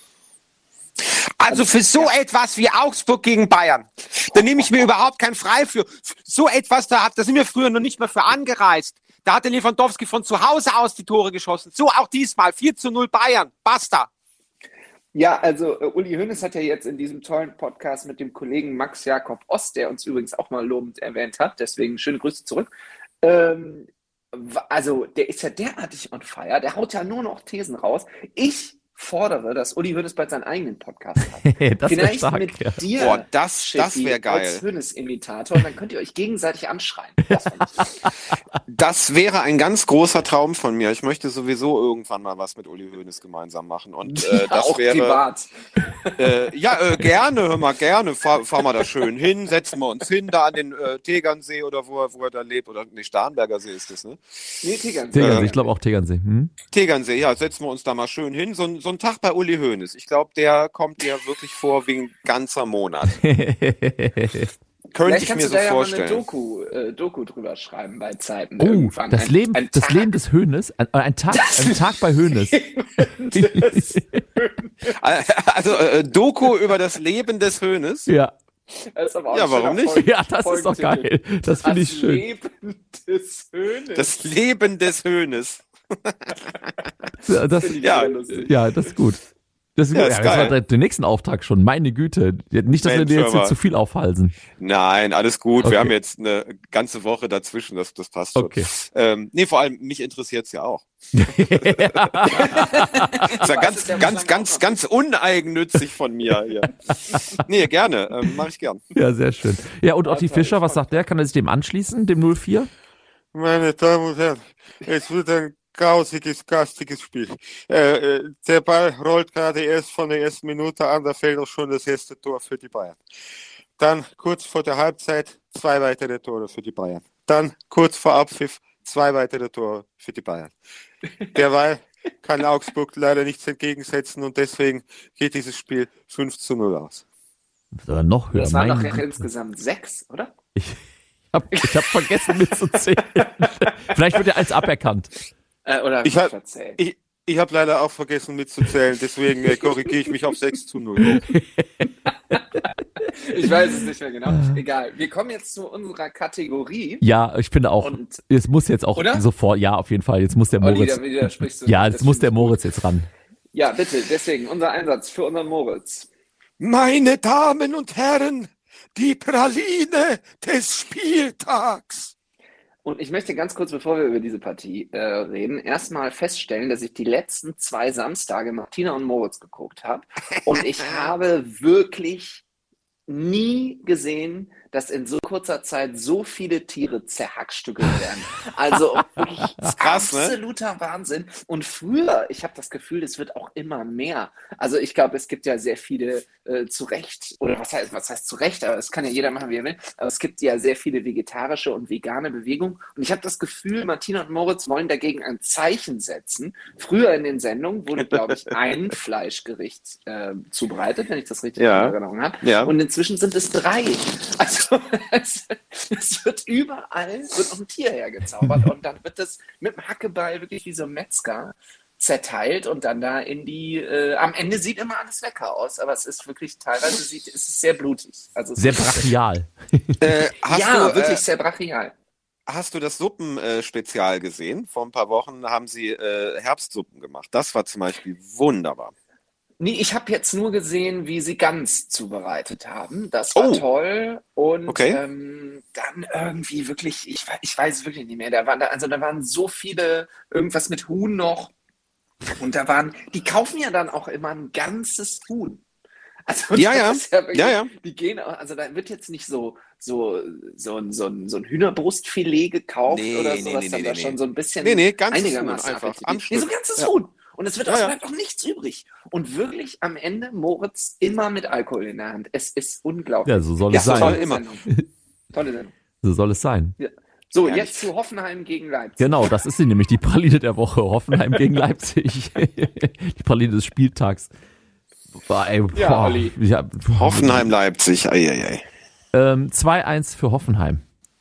Speaker 6: Also für so etwas wie Augsburg gegen Bayern, da nehme ich mir überhaupt kein Frei für. So etwas, da, da sind wir früher noch nicht mehr für angereist. Da hat der Lewandowski von zu Hause aus die Tore geschossen. So auch diesmal. vier zu null Bayern. Basta.
Speaker 5: Ja, also äh, Uli Hoeneß hat ja jetzt in diesem tollen Podcast mit dem Kollegen Max Jakob Ost, der uns übrigens auch mal lobend erwähnt hat, deswegen schöne Grüße zurück. Ähm, w- also der ist ja derartig on fire, der haut ja nur noch Thesen raus. Ich fordere, dass Uli Hoeneß bald seinen eigenen Podcast hat.
Speaker 2: das wäre
Speaker 5: Vielleicht
Speaker 2: stark.
Speaker 5: mit
Speaker 2: Ja.
Speaker 5: dir,
Speaker 3: Boah, das, das
Speaker 5: Schicki,
Speaker 3: wäre geil.
Speaker 5: als Hoeneß-Imitator, und dann könnt ihr euch gegenseitig anschreien. Das fand ich gut.
Speaker 3: Das wäre ein ganz großer Traum von mir. Ich möchte sowieso irgendwann mal was mit Uli Hoeneß gemeinsam machen. Und äh, das
Speaker 5: auch
Speaker 3: wäre
Speaker 5: privat.
Speaker 3: äh, ja äh, gerne, hör mal gerne. Fahr, fahr mal da schön hin, setzen wir uns hin da an den äh, Tegernsee oder wo er, wo er da lebt. Oder nee, Starnberger See ist das, ne?
Speaker 5: Nee, Tegernsee.
Speaker 2: Tegernsee,
Speaker 3: Äh,
Speaker 2: ich glaube auch Tegernsee. Hm?
Speaker 3: Tegernsee, ja, setzen wir uns da mal schön hin. So, ein- so ein Tag bei Uli Hoeneß. Ich glaube, der kommt dir wirklich vor wie ein ganzer Monat. Könnte
Speaker 5: Vielleicht
Speaker 3: ich
Speaker 5: kannst
Speaker 3: mir
Speaker 5: du
Speaker 3: so
Speaker 5: da ja mal eine
Speaker 3: vorstellen.
Speaker 5: Doku, äh, Doku drüber schreiben bei Zeiten.
Speaker 2: Oh,
Speaker 5: irgendwann.
Speaker 2: das
Speaker 5: Ein-
Speaker 2: Leben,
Speaker 5: ein
Speaker 2: das
Speaker 5: Tag
Speaker 2: Leben des Höhnes, ein, ein Tag, ein Tag bei Höhnes.
Speaker 5: des-
Speaker 3: Also äh, Doku über das Leben des Hoeneß.
Speaker 2: Ja,
Speaker 5: Das ist aber auch
Speaker 3: Ja,
Speaker 5: ein
Speaker 3: warum
Speaker 5: schöner
Speaker 3: nicht?
Speaker 5: Folgen-
Speaker 2: ja, das ist doch
Speaker 5: Folgentitel.
Speaker 2: geil. Das finde ich
Speaker 5: Das
Speaker 2: schön.
Speaker 5: Leben des Höhnes.
Speaker 3: Das Leben des Hoeneß.
Speaker 2: Ja, das,
Speaker 5: Finde ich
Speaker 3: ja.
Speaker 5: sehr lustig.
Speaker 2: ja, das ist gut. Das ist,
Speaker 3: Ja,
Speaker 2: gut.
Speaker 3: ist
Speaker 2: Ja, das
Speaker 3: geil.
Speaker 2: war den nächsten Auftrag schon. Meine Güte. Nicht, dass wir
Speaker 3: Mensch,
Speaker 2: dir jetzt
Speaker 3: hör mal.
Speaker 2: zu viel aufhalsen.
Speaker 3: Nein, alles gut.
Speaker 2: Okay.
Speaker 3: Wir haben jetzt eine ganze Woche dazwischen, das, das passt schon.
Speaker 2: Okay.
Speaker 3: Ähm, nee, vor allem, mich interessiert's ja auch.
Speaker 2: ja,
Speaker 3: Das ist ja
Speaker 5: Was
Speaker 3: ganz,
Speaker 5: ist der
Speaker 3: ganz,
Speaker 5: Bestand
Speaker 3: ganz,
Speaker 5: auch noch?
Speaker 3: ganz uneigennützig von mir hier. Nee, gerne. Ähm, Mache ich gern.
Speaker 2: sehr schön. Ja, und Otti
Speaker 5: Ja, toll,
Speaker 2: Fischer, was
Speaker 5: ich
Speaker 2: sagt der? Kann er sich dem anschließen, dem null vier?
Speaker 7: Meine Damen und Herren, es wird ein grausiges, gastiges Spiel. Äh, äh, der Ball rollt gerade erst von der ersten Minute an, da fällt auch schon das erste Tor für die Bayern. Dann kurz vor der Halbzeit zwei weitere Tore für die Bayern. Dann kurz vor Abpfiff zwei weitere Tore für die Bayern. Derweil kann Augsburg leider nichts entgegensetzen und deswegen geht dieses Spiel fünf zu null aus.
Speaker 2: Oder noch höher.
Speaker 5: Das waren
Speaker 2: Mein
Speaker 5: doch
Speaker 2: Güte.
Speaker 5: insgesamt sechs, oder?
Speaker 2: Ich habe ich hab vergessen mitzuzählen. Vielleicht wird er als aberkannt.
Speaker 5: Äh, oder
Speaker 7: Ich hab-
Speaker 5: verzählt.
Speaker 7: Ich, ich habe leider auch vergessen mitzuzählen, deswegen äh, korrigiere ich mich auf sechs zu null.
Speaker 5: Ich weiß es nicht mehr genau. Egal. Wir kommen jetzt zu unserer Kategorie.
Speaker 2: Ja, ich finde auch,
Speaker 5: Und
Speaker 2: es muss jetzt auch
Speaker 5: Oder?
Speaker 2: sofort, ja, auf jeden Fall. Jetzt muss der
Speaker 5: Olli,
Speaker 2: Moritz.
Speaker 5: da widersprichst du.
Speaker 2: Ja,
Speaker 5: Das
Speaker 2: jetzt muss
Speaker 5: finde
Speaker 2: der
Speaker 5: ich gut.
Speaker 2: Moritz jetzt ran.
Speaker 5: Ja, bitte. Deswegen unser Einsatz für unseren Moritz.
Speaker 7: Meine Damen und Herren, die Praline des Spieltags.
Speaker 5: Und ich möchte ganz kurz, bevor wir über diese Partie äh, reden, erstmal feststellen, dass ich die letzten zwei Samstage Martina und Moritz geguckt habe. Und ich habe wirklich nie gesehen, dass in so kurzer Zeit so viele Tiere zerhackstückelt werden. Also wirklich
Speaker 3: krass, ne?
Speaker 5: absoluter Wahnsinn. Und früher, ich habe das Gefühl, es wird auch immer mehr. Also ich glaube, es gibt ja sehr viele äh, zu Recht, oder was heißt, was heißt zu Recht, aber es kann ja jeder machen, wie er will, aber es gibt ja sehr viele vegetarische und vegane Bewegungen. Und ich habe das Gefühl, Martina und Moritz wollen dagegen ein Zeichen setzen. Früher in den Sendungen wurde, glaube ich, ein Fleischgericht äh, zubereitet, wenn ich das richtig
Speaker 3: Ja.
Speaker 5: in Erinnerung habe.
Speaker 3: Ja.
Speaker 5: Und inzwischen sind es drei. Also es, es wird überall wird noch ein Tier hergezaubert und dann wird das mit dem Hackeball wirklich wie so ein Metzger zerteilt und dann da in die, äh, am Ende sieht immer alles lecker aus, aber es ist wirklich teilweise sieht, es ist sehr blutig. Also es
Speaker 2: Sehr
Speaker 5: ist,
Speaker 2: brachial.
Speaker 3: Äh, hast
Speaker 5: ja,
Speaker 3: du,
Speaker 5: wirklich
Speaker 3: äh,
Speaker 5: sehr brachial.
Speaker 3: hast du das Suppenspezial gesehen? Vor ein paar Wochen haben sie äh, Herbstsuppen gemacht. Das war zum Beispiel wunderbar.
Speaker 5: Nee, ich habe jetzt nur gesehen, wie sie Gans zubereitet haben. Das war
Speaker 3: Oh.
Speaker 5: toll. Und
Speaker 3: Okay.
Speaker 5: ähm, dann irgendwie wirklich, ich, we- ich weiß es wirklich nicht mehr. Da waren da, also da waren so viele, irgendwas mit Huhn noch. Und da waren, die kaufen ja dann auch immer ein ganzes Huhn. Also
Speaker 3: Ja,
Speaker 5: das
Speaker 3: ja.
Speaker 5: ist ja wirklich,
Speaker 3: Ja, ja.
Speaker 5: die gehen, auch- also da wird jetzt nicht so, so, so, ein, so, ein, so ein Hühnerbrustfilet gekauft
Speaker 3: Nee,
Speaker 5: oder
Speaker 3: nee,
Speaker 5: sowas,
Speaker 3: nee,
Speaker 5: dann
Speaker 3: nee,
Speaker 5: da
Speaker 3: nee.
Speaker 5: schon so ein bisschen
Speaker 3: Nee, nee, ganzes
Speaker 5: einigermaßen
Speaker 3: Huhn einfach,
Speaker 5: appetitlich.
Speaker 3: am
Speaker 5: Nee, so ein
Speaker 3: Stück.
Speaker 5: ganzes
Speaker 3: Ja.
Speaker 5: Huhn. Und es wird
Speaker 3: Ja,
Speaker 5: aus,
Speaker 3: ja.
Speaker 5: bleibt auch nichts übrig. Und wirklich am Ende Moritz immer mit Alkohol in der Hand. Es ist unglaublich.
Speaker 2: Ja, so soll
Speaker 3: Ja,
Speaker 2: es
Speaker 3: so
Speaker 2: sein.
Speaker 3: soll
Speaker 5: Tolle
Speaker 3: immer.
Speaker 5: Sendung. Tolle Sendung.
Speaker 2: So soll es sein.
Speaker 5: So,
Speaker 3: Ehrlich.
Speaker 5: jetzt zu Hoffenheim gegen Leipzig.
Speaker 2: Genau, das ist sie nämlich, die Praline der Woche. Hoffenheim gegen Leipzig. Die Praline des Spieltags. Boah, ey,
Speaker 5: Ja,
Speaker 2: boah,
Speaker 5: Olli.
Speaker 2: ja, boah.
Speaker 3: Hoffenheim, Leipzig. Eieiei.
Speaker 2: Ähm, zwei eins für Hoffenheim.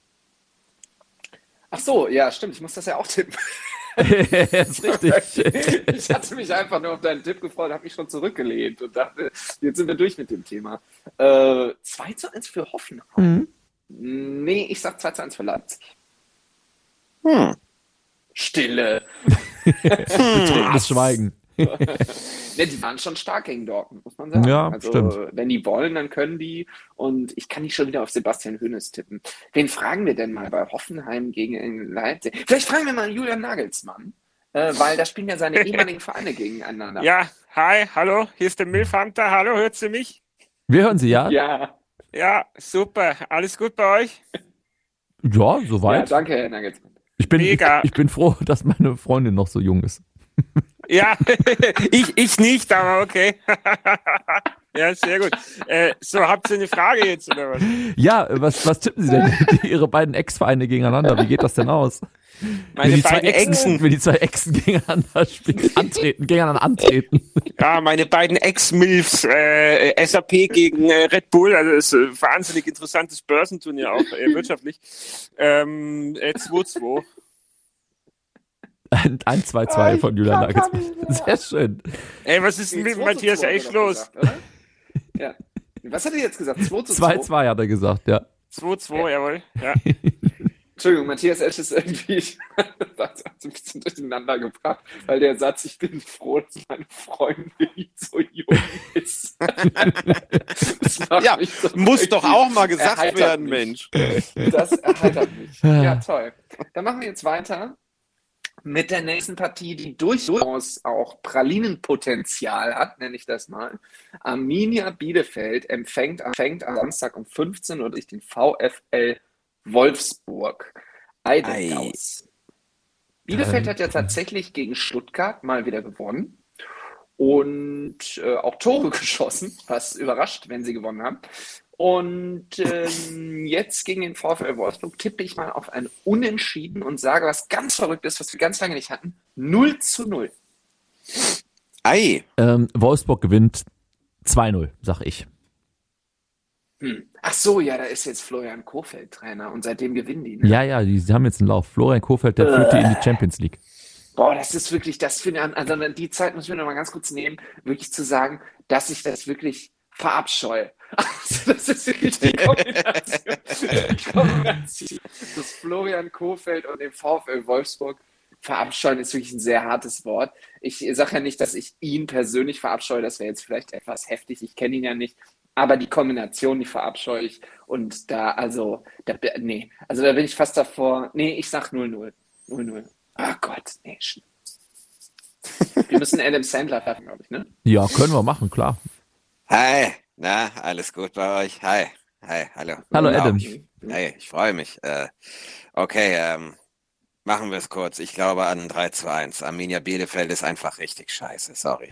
Speaker 5: Ach so, ja, stimmt. Ich muss das ja auch tippen.
Speaker 2: ist richtig.
Speaker 5: Ich hatte mich einfach nur auf deinen Tipp gefreut, habe mich schon zurückgelehnt und dachte, jetzt sind wir durch mit dem Thema. Äh, zwei zu eins für Hoffenheim.
Speaker 2: Mhm.
Speaker 5: Nee, ich sag zwei zu eins für Leipzig.
Speaker 3: Hm.
Speaker 5: Stille.
Speaker 2: Betretenes Schweigen.
Speaker 5: Ne, die waren schon stark gegen Dortmund, muss man sagen.
Speaker 2: Ja,
Speaker 5: also,
Speaker 2: stimmt.
Speaker 5: wenn die wollen, dann können die. Und ich kann nicht schon wieder auf Sebastian Hoeneß tippen. Wen fragen wir denn mal bei Hoffenheim gegen Leipzig? Vielleicht fragen wir mal Julian Nagelsmann, äh, weil da spielen ja seine ehemaligen Vereine gegeneinander.
Speaker 6: Ja, hi, hallo, hier ist der Milfhunter. Hallo, hört ihr mich?
Speaker 2: Wir hören Sie, ja?
Speaker 5: Ja,
Speaker 6: Ja, super. Alles gut bei euch?
Speaker 2: Ja,
Speaker 5: ja
Speaker 2: soweit.
Speaker 5: danke, Herr Nagelsmann.
Speaker 2: ich, bin, ich,
Speaker 6: Mega.
Speaker 2: ich bin froh, dass meine Freundin noch so jung ist.
Speaker 6: Ja, ich, ich nicht, aber okay. Ja, sehr gut. Äh, so, habt ihr eine Frage jetzt oder was?
Speaker 2: Ja, was, was tippen Sie denn? Ihre beiden Ex-Vereine gegeneinander, wie geht das denn aus?
Speaker 6: Meine
Speaker 2: wenn die zwei
Speaker 6: beiden
Speaker 2: Exen,
Speaker 6: Exen.
Speaker 2: wenn die zwei Exen gegeneinander spielen, antreten, gegeneinander antreten.
Speaker 6: Ja, meine beiden Ex-Milfs, äh, S A P gegen äh, Red Bull, also das ist ein wahnsinnig interessantes Börsenturnier auch, äh, wirtschaftlich. Ähm, äh, zwei zwei.
Speaker 2: Ein zwei zwei von Julian Nagelsmann. Sehr schön.
Speaker 6: Ey, was ist denn mit Matthias echt los?
Speaker 5: Gesagt, oder? Ja. Was hat er jetzt gesagt? zwei zu
Speaker 2: zwei
Speaker 5: zwei?
Speaker 2: zwei hat er gesagt, ja.
Speaker 6: zwei zwei, jawohl. Ja.
Speaker 5: Entschuldigung, Matthias Esch ist irgendwie das hat ein bisschen durcheinander gebracht, weil der Satz, ich bin froh, dass meine Freundin nicht so jung ist. Das macht
Speaker 3: Ja,
Speaker 5: mich so
Speaker 3: muss
Speaker 5: irgendwie-
Speaker 3: doch auch mal gesagt
Speaker 5: erheitert
Speaker 3: werden,
Speaker 5: mich.
Speaker 3: Mensch.
Speaker 5: Das erheitert mich. Ja, toll. Dann machen wir jetzt weiter mit der nächsten Partie, die durchaus auch Pralinenpotenzial hat, nenne ich das mal. Arminia Bielefeld empfängt, empfängt am Samstag um fünfzehn Uhr durch den VfL Wolfsburg. Eidengaus. Bielefeld hat ja tatsächlich gegen Stuttgart mal wieder gewonnen und äh, auch Tore geschossen, was überrascht, wenn sie gewonnen haben. Und ähm, jetzt gegen den VfL Wolfsburg tippe ich mal auf ein Unentschieden und sage was ganz Verrücktes, was wir ganz lange nicht hatten. null zu null.
Speaker 3: Ei.
Speaker 2: Ähm, Wolfsburg gewinnt zwei null, sag ich.
Speaker 5: Hm. Ach so, ja, da ist jetzt Florian Kohfeldt Trainer und seitdem gewinnen die. Ne?
Speaker 2: Ja, ja, die haben jetzt einen Lauf. Florian Kohfeldt, der führt die in die Champions League.
Speaker 5: Boah, das ist wirklich, das finde ich, also die Zeit muss ich mir noch mal ganz kurz nehmen, wirklich zu sagen, dass ich das wirklich verabscheue. Also das ist wirklich die Kombination, die Kombination des Florian Kohfeldt und dem VfL Wolfsburg. Verabscheuen ist wirklich ein sehr hartes Wort. Ich sage ja nicht, dass ich ihn persönlich verabscheue, das wäre jetzt vielleicht etwas heftig, ich kenne ihn ja nicht, Aber die Kombination, die verabscheue ich. Und da, also, da, nee, also da bin ich fast davor. Nee, ich sag null null. null null. Oh Gott, nee. Wir müssen Adam Sandler treffen, glaube ich, ne?
Speaker 2: Ja, können wir machen, klar.
Speaker 3: Hi, na, alles gut bei euch? Hi, hi, hallo.
Speaker 2: Hallo
Speaker 3: Genau.
Speaker 2: Adam.
Speaker 3: Hey, ich freue mich. Äh, okay, ähm, machen wir es kurz. Ich glaube an drei zu eins. Arminia Bielefeld ist einfach richtig scheiße, sorry.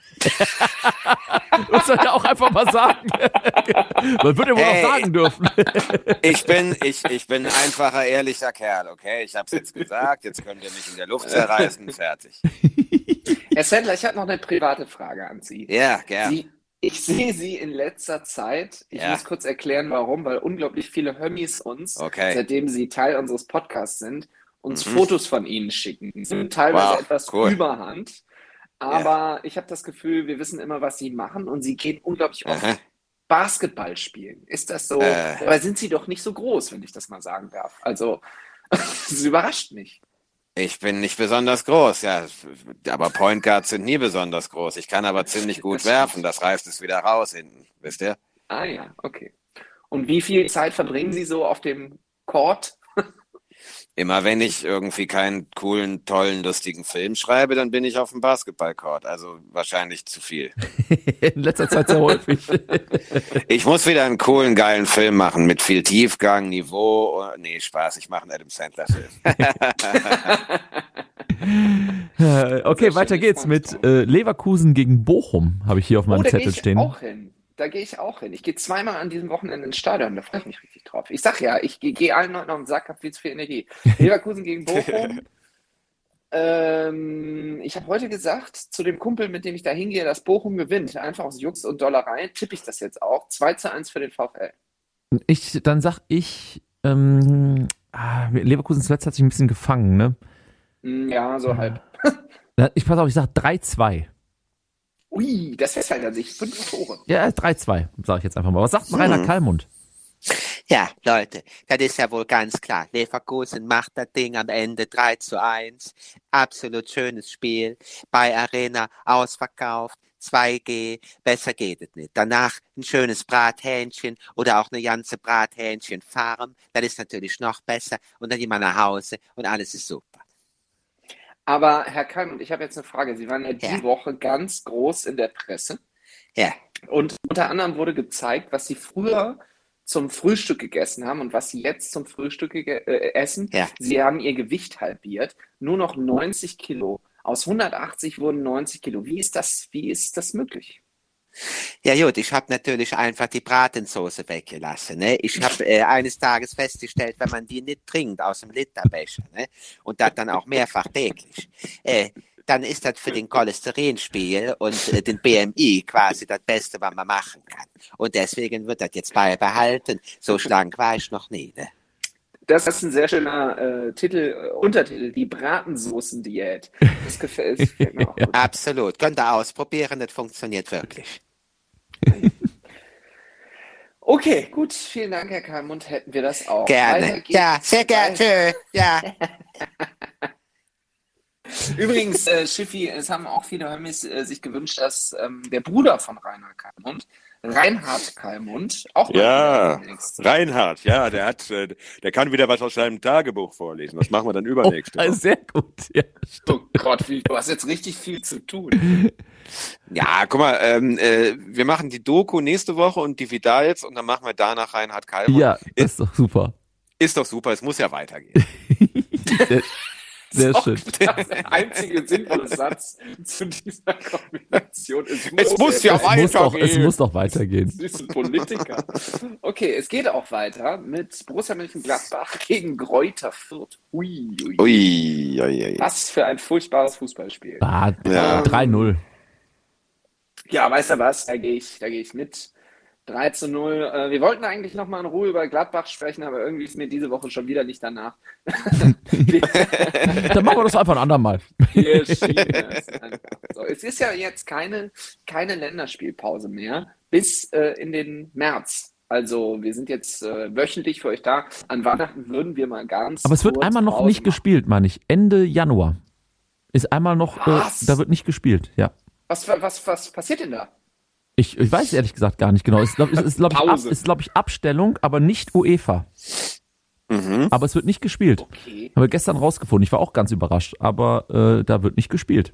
Speaker 2: Das soll ja auch einfach mal sagen. Man würde ja wohl
Speaker 3: Hey.
Speaker 2: noch sagen dürfen.
Speaker 3: Ich bin, ich, ich bin ein einfacher, ehrlicher Kerl, okay? Ich habe es jetzt gesagt, jetzt könnt ihr mich in der Luft zerreißen, fertig.
Speaker 5: Herr Sandler, ich habe noch eine private Frage an Sie.
Speaker 3: Ja, gern.
Speaker 5: Sie ich sehe Sie in letzter Zeit, ich
Speaker 3: Ja.
Speaker 5: muss kurz erklären, warum, weil unglaublich viele Hömmis uns,
Speaker 3: Okay.
Speaker 5: seitdem Sie Teil unseres Podcasts sind, uns
Speaker 3: Mhm.
Speaker 5: Fotos von Ihnen schicken. Die sind teilweise
Speaker 3: Wow,
Speaker 5: etwas
Speaker 3: cool.
Speaker 5: überhand, aber ich habe das Gefühl, wir wissen immer, was Sie machen und Sie gehen unglaublich oft
Speaker 3: Aha.
Speaker 5: Basketball spielen. Ist das so?
Speaker 3: Äh.
Speaker 5: Aber sind Sie doch nicht so groß, wenn ich das mal sagen darf. Also, es überrascht mich.
Speaker 3: Ich bin nicht besonders groß, ja, aber Point Guards sind nie besonders groß. Ich kann aber ziemlich gut
Speaker 5: Das stimmt.
Speaker 3: werfen, das reißt es wieder raus hinten, wisst ihr?
Speaker 5: Ah ja, okay. Und wie viel Zeit verbringen Sie so auf dem Court?
Speaker 3: Immer wenn ich irgendwie keinen coolen, tollen, lustigen Film schreibe, dann bin ich auf dem Basketballcourt. Also wahrscheinlich zu viel.
Speaker 2: In letzter Zeit sehr häufig.
Speaker 3: Ich muss wieder einen coolen, geilen Film machen mit viel Tiefgang, Niveau. Oh, nee, Spaß, ich mache einen Adam Sandler-Film.
Speaker 2: Äh, okay,
Speaker 5: Sehr
Speaker 2: weiter
Speaker 5: schön,
Speaker 2: geht's
Speaker 5: ich freu
Speaker 2: mit äh, Leverkusen gegen Bochum, habe ich hier auf meinem
Speaker 5: Oh, da gehe
Speaker 2: Zettel
Speaker 5: ich
Speaker 2: stehen.
Speaker 5: auch hin. Da gehe ich auch hin. Ich gehe zweimal an diesem Wochenende ins Stadion. Da freue ich mich richtig drauf. Ich sag ja, ich gehe geh allen Leuten auf den Sack, habe viel zu viel Energie. Leverkusen gegen Bochum. ähm, ich habe heute gesagt, zu dem Kumpel, mit dem ich da hingehe, dass Bochum gewinnt. Einfach aus Jux und Dollerei. Tippe ich das jetzt auch. zwei zu eins für den VfL.
Speaker 2: Ich, dann sag ich, ähm, ah, Leverkusen zuletzt hat sich ein bisschen gefangen, ne?
Speaker 5: Hm, Ja, so halb.
Speaker 2: Ich pass auf, ich sag drei zwei.
Speaker 5: Ui, das festhalten an sich. Fünf Tore.
Speaker 2: Ja, drei zwei, sage ich jetzt einfach mal. Was sagt denn Rainer Kallmund?
Speaker 6: Ja, Leute, das ist ja wohl ganz klar. Leverkusen macht das Ding am Ende drei zu eins. Absolut schönes Spiel. Bei Arena ausverkauft. zwei G, besser geht es nicht. Danach ein schönes Brathähnchen oder auch eine ganze Brathähnchenfarm. Das ist natürlich noch besser. Und dann gehen wir nach Hause und alles ist super.
Speaker 5: Aber Herr Kalmund, ich habe jetzt eine Frage. Sie waren ja die
Speaker 6: Ja.
Speaker 5: Woche ganz groß in der Presse.
Speaker 6: Ja.
Speaker 5: Und unter anderem wurde gezeigt, was Sie früher zum Frühstück gegessen haben und was Sie jetzt zum Frühstück ge- äh, essen.
Speaker 6: Ja.
Speaker 5: Sie haben Ihr Gewicht halbiert. Nur noch neunzig Kilo. Aus hundertachtzig wurden neunzig Kilo. Wie ist das, wie ist das möglich?
Speaker 6: Ja gut, ich habe natürlich einfach die Bratensoße weggelassen. Ne? Ich habe äh, eines Tages festgestellt, wenn man die nicht trinkt aus dem Literbecher, ne? und das dann auch mehrfach täglich, äh, dann ist das für den Cholesterinspiegel und äh, den B M I quasi das Beste, was man machen kann. Und deswegen wird das jetzt beibehalten. So schlank war ich noch nie. Ne?
Speaker 5: Das ist ein sehr schöner äh, Titel, äh, Untertitel, die Bratensoßen-Diät. Das gefällt, das gefällt mir auch gut.
Speaker 6: Absolut. Könnt ihr ausprobieren, das funktioniert wirklich.
Speaker 5: Okay, gut. Vielen Dank, Herr Kalmund. Hätten wir das auch. Weiter
Speaker 6: Gerne.
Speaker 5: geht's
Speaker 6: Ja, sehr
Speaker 5: bei-
Speaker 6: gerne. Ja.
Speaker 5: Übrigens, äh, Schiffi, es haben auch viele Hömmis äh, sich gewünscht, dass ähm, der Bruder von Rainer Kalmund, Reinhard Kalmund, auch mal
Speaker 7: Ja,
Speaker 5: wieder demnächst-
Speaker 7: Reinhard, ja, der hat, äh, der kann wieder was aus seinem Tagebuch vorlesen. Das machen wir dann
Speaker 2: Oh,
Speaker 7: übernächste
Speaker 2: also
Speaker 7: Woche.
Speaker 2: sehr gut. Ja.
Speaker 5: Oh Gott, wie, du hast jetzt richtig viel zu tun.
Speaker 3: Ja, guck mal, ähm, äh, wir machen die Doku nächste Woche und die Vidals und dann machen wir danach Reinhard Kallmund.
Speaker 2: ja, das ist doch super.
Speaker 3: Ist doch super, es muss ja weitergehen.
Speaker 2: Sehr, sehr
Speaker 5: Auch
Speaker 2: schön.
Speaker 5: Der einzige sinnvolle Satz zu dieser Kombination ist,
Speaker 3: Es muss ja
Speaker 2: Es muss, doch, es
Speaker 3: weitergehen.
Speaker 2: muss doch weitergehen.
Speaker 5: süße Politiker. Okay, es geht auch weiter mit Borussia Mönchengladbach gegen Greuther Fürth. Ui, ui.
Speaker 3: Ui, ui, ui.
Speaker 5: Was für ein furchtbares Fußballspiel.
Speaker 2: Ah,
Speaker 3: Ja.
Speaker 2: drei null.
Speaker 5: Ja, weißt du was, da gehe ich, da gehe ich mit. drei zu null. Äh, wir wollten eigentlich noch mal in Ruhe über Gladbach sprechen, aber irgendwie ist mir diese Woche schon wieder nicht danach. wir,
Speaker 2: Dann machen wir das einfach ein andermal.
Speaker 5: wir schieben es einfach. So, es ist ja jetzt keine, keine Länderspielpause mehr bis äh, in den März. Also wir sind jetzt äh, wöchentlich für euch da. An Weihnachten würden wir mal ganz
Speaker 2: Aber es wird
Speaker 5: kurz
Speaker 2: einmal noch
Speaker 5: Pause
Speaker 2: nicht
Speaker 5: machen.
Speaker 2: gespielt, meine ich. Ende Januar ist einmal noch, äh,
Speaker 5: Was?
Speaker 2: da wird nicht gespielt, ja.
Speaker 5: Was, was, was passiert denn da?
Speaker 2: Ich, ich weiß ehrlich gesagt gar nicht genau. Es ist, glaube ist, glaub ich, ab,
Speaker 5: Pause.
Speaker 2: ist, glaub ich, Abstellung, aber nicht UEFA.
Speaker 3: Mhm.
Speaker 2: Aber es wird nicht gespielt.
Speaker 5: Okay.
Speaker 2: Habe gestern rausgefunden. Ich war auch ganz überrascht, aber äh, da wird nicht gespielt.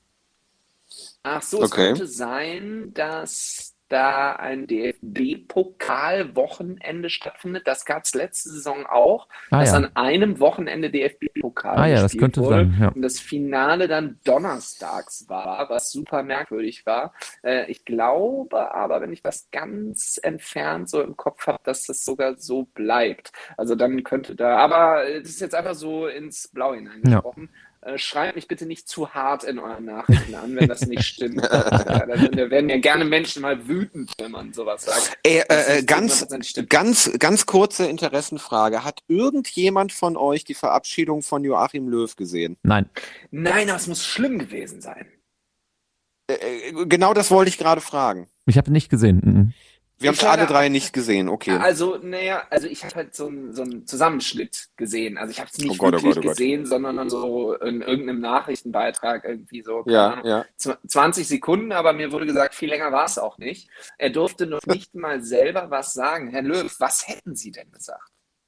Speaker 5: Ach so, es
Speaker 3: Okay.
Speaker 5: könnte sein, dass da ein D F B-Pokal-Wochenende stattfindet. Das gab es letzte Saison auch,
Speaker 2: Ah,
Speaker 5: dass
Speaker 2: ja.
Speaker 5: an einem Wochenende D F B-Pokal
Speaker 2: Ah, ja, das
Speaker 5: gespielt
Speaker 2: könnte
Speaker 5: wurde.
Speaker 2: sein, ja.
Speaker 5: Und das Finale dann donnerstags war, was super merkwürdig war. Äh, ich glaube aber, wenn ich das ganz entfernt so im Kopf habe, dass das sogar so bleibt. Also dann könnte da, aber das ist jetzt einfach so ins Blaue hineingesprochen. Äh, schreibt mich bitte nicht zu hart in euren Nachrichten an, wenn das nicht stimmt. Da, da, da werden ja gerne Menschen mal wütend, wenn man sowas sagt.
Speaker 3: Äh,
Speaker 5: Das
Speaker 3: äh,
Speaker 5: nicht
Speaker 3: ganz,
Speaker 5: hundertprozentig stimmt.
Speaker 3: ganz, ganz kurze Interessenfrage. Hat irgendjemand von euch die Verabschiedung von Joachim Löw gesehen?
Speaker 2: Nein.
Speaker 5: Nein, aber es muss schlimm gewesen sein.
Speaker 3: Äh, äh, genau das wollte ich gerade fragen.
Speaker 2: Ich habe nicht gesehen. Mhm.
Speaker 3: Wir haben
Speaker 5: Ich
Speaker 3: es alle
Speaker 5: leider-
Speaker 3: drei nicht gesehen, okay.
Speaker 5: Also, naja, also ich habe halt so einen so einen Zusammenschnitt gesehen. Also ich habe es nicht
Speaker 3: Oh Gott, oh
Speaker 5: wirklich
Speaker 3: Gott, oh Gott.
Speaker 5: gesehen, sondern so in irgendeinem Nachrichtenbeitrag irgendwie so, keine
Speaker 3: Ja,
Speaker 5: Ahnung,
Speaker 3: ja.
Speaker 5: zw- zwanzig Sekunden, aber mir wurde gesagt, viel länger war es auch nicht. Er durfte noch nicht mal selber was sagen. Herr Löw, was hätten Sie denn gesagt?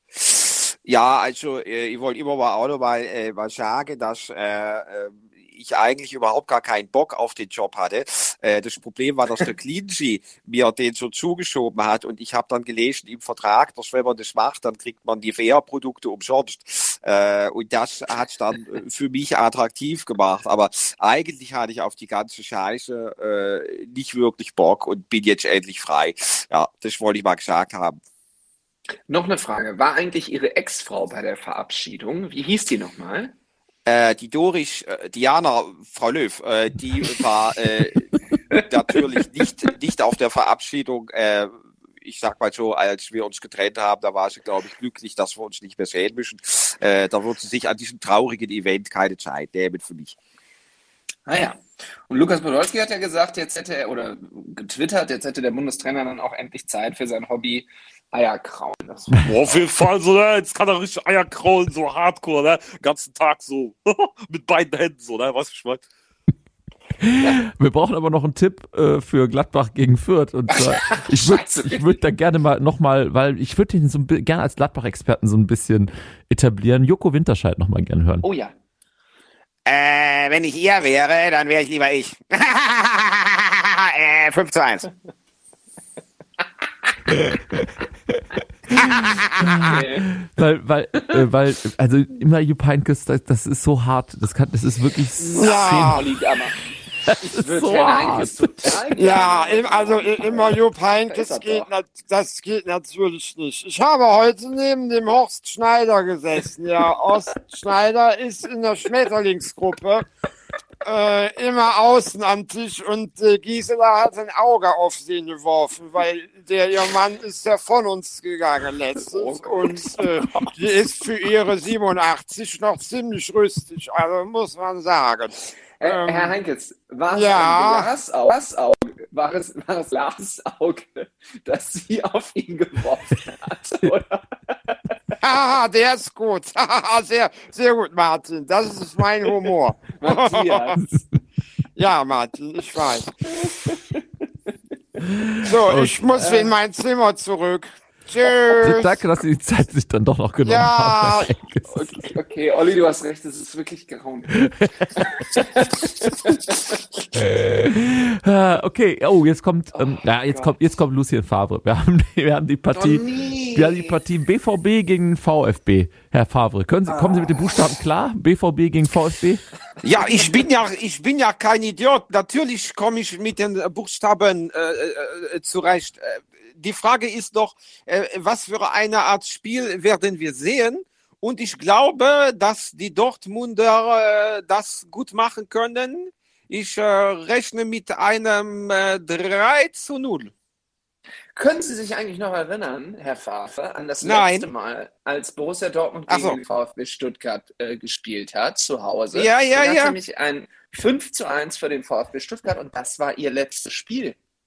Speaker 3: Ja, also äh, ich wollte immer mal auch noch mal äh, was sagen, dass äh, äh, ich eigentlich überhaupt gar keinen Bock auf den Job hatte. Äh, das Problem war, dass der Clingy mir den so zugeschoben hat und ich habe dann gelesen im Vertrag, dass wenn man das macht, dann kriegt man die Fair-Produkte umsonst. Äh, und das hat dann äh, für mich attraktiv gemacht. Aber eigentlich hatte ich auf die ganze Scheiße äh, nicht wirklich Bock und bin jetzt endlich frei. Ja, das wollte ich mal gesagt haben.
Speaker 5: Noch eine Frage. War eigentlich Ihre Ex-Frau bei der Verabschiedung? Wie hieß die nochmal?
Speaker 3: Äh, die Doris, äh, Diana, Frau Löw, äh, die war äh, natürlich nicht, nicht auf der Verabschiedung. Äh, ich sag mal so, als wir uns getrennt haben, da war sie, glaube ich, glücklich, dass wir uns nicht mehr sehen müssen. Äh, da wird sie sich an diesem traurigen Event keine Zeit nehmen für mich.
Speaker 5: Ah ja. Und Lukas Podolski hat ja gesagt, jetzt hätte er, oder getwittert, jetzt hätte der Bundestrainer dann auch endlich Zeit für sein Hobby Eierkrauen. Das
Speaker 8: Boah, auf jeden Fall so, ne? Jetzt kann er richtig Eier kraulen, so hardcore, ne? Den ganzen Tag so. Mit beiden Händen so, ne? Weißt du, ich meine?
Speaker 2: Wir brauchen aber noch einen Tipp äh, für Gladbach gegen Fürth. Und zwar, ich würde
Speaker 5: Scheiße.
Speaker 2: ich würd da gerne mal nochmal, weil ich würde den so ein bi- gerne als Gladbach-Experten so ein bisschen etablieren. Joko Winterscheid nochmal gerne hören.
Speaker 5: Oh ja.
Speaker 6: Äh, wenn ich ihr wäre, dann wäre ich lieber ich. äh, fünf zu eins.
Speaker 2: Weil, weil, äh, weil, also immer Jupp Heynckes, das, das ist so hart. Das kann, das ist wirklich
Speaker 5: Ja, Olli Gammer. Ich
Speaker 2: ist
Speaker 5: würde
Speaker 2: so
Speaker 5: Herrn
Speaker 2: hart.
Speaker 5: Heinkes total gerne.
Speaker 7: Ja, im- also i- immer Jupp
Speaker 5: Da
Speaker 7: Heynckes
Speaker 5: ist er
Speaker 7: geht,
Speaker 5: doch.
Speaker 7: nat- das geht natürlich nicht. Ich habe heute neben dem Horst Schneider gesessen. Ja, Horst Schneider ist in der Schmetterlingsgruppe äh, immer außen am Tisch und äh, Gisela hat ein Auge auf sie geworfen, weil der ihr Mann ist ja von uns gegangen letztens und äh, die ist für ihre siebenundachtzig noch ziemlich rüstig, also muss man sagen.
Speaker 5: Äh,
Speaker 7: Ähm,
Speaker 5: Herr Heinkes, war es
Speaker 7: ja.
Speaker 5: ein Glasauge, Glasauge, war es, war es Glasauge, das sie auf ihn geworfen hat, oder?
Speaker 7: Haha, der ist gut. Haha, sehr, sehr gut, Martin. Das ist mein Humor.
Speaker 5: Matthias.
Speaker 7: Ja, Martin, ich weiß. So, ich muss in mein Zimmer zurück. Tschüss.
Speaker 2: Danke, dass Sie die Zeit sich dann doch noch genommen
Speaker 7: Ja.
Speaker 2: haben.
Speaker 5: Okay, okay, Olli, du hast recht, es ist wirklich grauen.
Speaker 2: Ah, okay, oh, jetzt kommt, ähm, ja, jetzt
Speaker 5: Gott.
Speaker 2: kommt, jetzt kommt Lucien Favre. Wir haben, wir haben die Partie,
Speaker 5: Oh, nee.
Speaker 2: wir haben die Partie B V B gegen VfB. Herr Favre, können Sie, kommen Sie mit den Buchstaben klar? B V B gegen VfB?
Speaker 3: Ja, ich bin ja, ich bin ja kein Idiot. Natürlich komme ich mit den äh, Buchstaben äh, äh, zurecht. Äh, Die Frage ist doch, äh, was für eine Art Spiel werden wir sehen? Und ich glaube, dass die Dortmunder äh, das gut machen können. Ich äh, rechne mit einem äh, drei zu null.
Speaker 5: Können Sie sich eigentlich noch erinnern, Herr Favre, an das
Speaker 3: Nein.
Speaker 5: letzte Mal, als Borussia Dortmund
Speaker 3: Ach
Speaker 5: gegen
Speaker 3: so.
Speaker 5: den VfB Stuttgart äh, gespielt hat, zu Hause?
Speaker 3: Ja, ja,
Speaker 5: Da gab's
Speaker 3: ja.
Speaker 5: nämlich ein fünf zu eins für den VfB Stuttgart und das war Ihr letztes Spiel.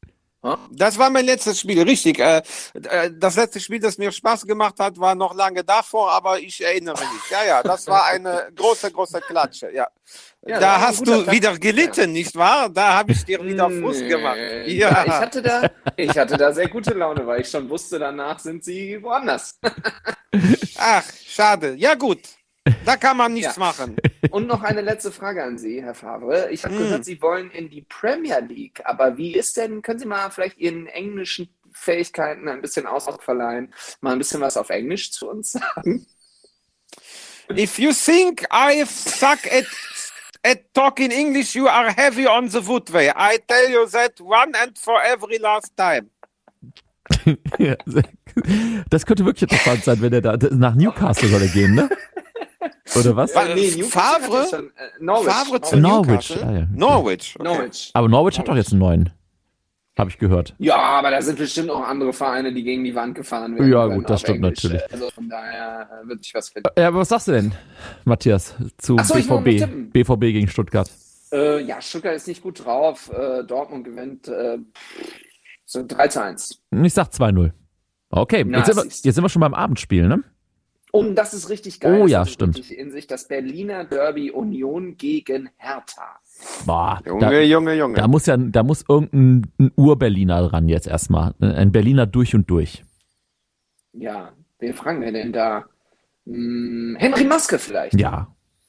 Speaker 6: Das war mein letztes Spiel, richtig. Äh, äh, das letzte Spiel, das mir Spaß gemacht hat, war noch lange davor, aber ich erinnere mich. Ja, ja, das war eine große, große Klatsche. Ja,
Speaker 5: Ja, das war
Speaker 6: da
Speaker 5: ein
Speaker 6: hast
Speaker 5: guter
Speaker 6: du
Speaker 5: Tag.
Speaker 6: wieder gelitten, nicht wahr? Da habe ich dir wieder Fuß
Speaker 5: Nee.
Speaker 6: gemacht.
Speaker 5: Ja, ich
Speaker 6: Ja,
Speaker 5: hatte da, ich hatte da sehr gute Laune, weil ich schon wusste, danach sind sie woanders.
Speaker 6: ach, schade. Ja, gut. Da kann man nichts
Speaker 5: Ja.
Speaker 6: machen.
Speaker 5: Und noch eine letzte Frage an Sie, Herr Favre. Ich habe
Speaker 6: Mm.
Speaker 5: gehört, Sie wollen in die Premier League. Aber wie ist denn, können Sie mal vielleicht Ihren englischen Fähigkeiten ein bisschen Ausdruck verleihen, mal ein bisschen was auf Englisch zu uns sagen?
Speaker 6: If you think I suck at at talking English, you are heavy on the footway. I tell you that one and for every last time.
Speaker 2: Ja, das könnte wirklich interessant sein, wenn er da nach Newcastle soll er gehen, ne? Oder was?
Speaker 6: Wa-
Speaker 5: Nee, Newcastle
Speaker 6: Favre?
Speaker 5: hat schon, äh, Norwich.
Speaker 6: Favre zu
Speaker 2: Norwich,
Speaker 6: Newcastle?
Speaker 2: ah, ja.
Speaker 6: Norwich. Okay.
Speaker 5: Norwich.
Speaker 2: Aber Norwich hat doch jetzt einen neuen. Habe ich gehört.
Speaker 5: Ja, aber da sind bestimmt auch andere Vereine, die gegen die Wand gefahren werden.
Speaker 2: Ja,
Speaker 5: können
Speaker 2: gut, das
Speaker 5: auf
Speaker 2: stimmt
Speaker 5: Englisch.
Speaker 2: natürlich.
Speaker 5: Also von daher äh, wird sich was finden.
Speaker 2: Ja, aber was sagst du denn, Matthias, zu
Speaker 5: Ach so, ich wollte noch
Speaker 2: B V B?
Speaker 5: tippen.
Speaker 2: B V B gegen Stuttgart.
Speaker 5: Äh, ja, Stuttgart ist nicht gut drauf. Äh, Dortmund gewinnt äh, so drei zu eins.
Speaker 2: Ich sag zwei null. Okay,
Speaker 5: Na,
Speaker 2: jetzt, sind wir,
Speaker 5: siehst du.
Speaker 2: jetzt sind wir schon beim Abendspiel, ne?
Speaker 5: Und das ist richtig geil.
Speaker 2: Oh
Speaker 5: das
Speaker 2: ja,
Speaker 5: hat
Speaker 2: stimmt.
Speaker 5: richtig in sich das Berliner Derby Union gegen Hertha.
Speaker 2: Boah,
Speaker 6: Junge,
Speaker 2: da,
Speaker 6: Junge, Junge.
Speaker 2: da muss ja, da muss irgendein ein Ur-Berliner dran jetzt erstmal. Ein Berliner durch und durch.
Speaker 5: Ja, wen fragen wir denn da? Hm, Henry Maske vielleicht.
Speaker 2: Ja.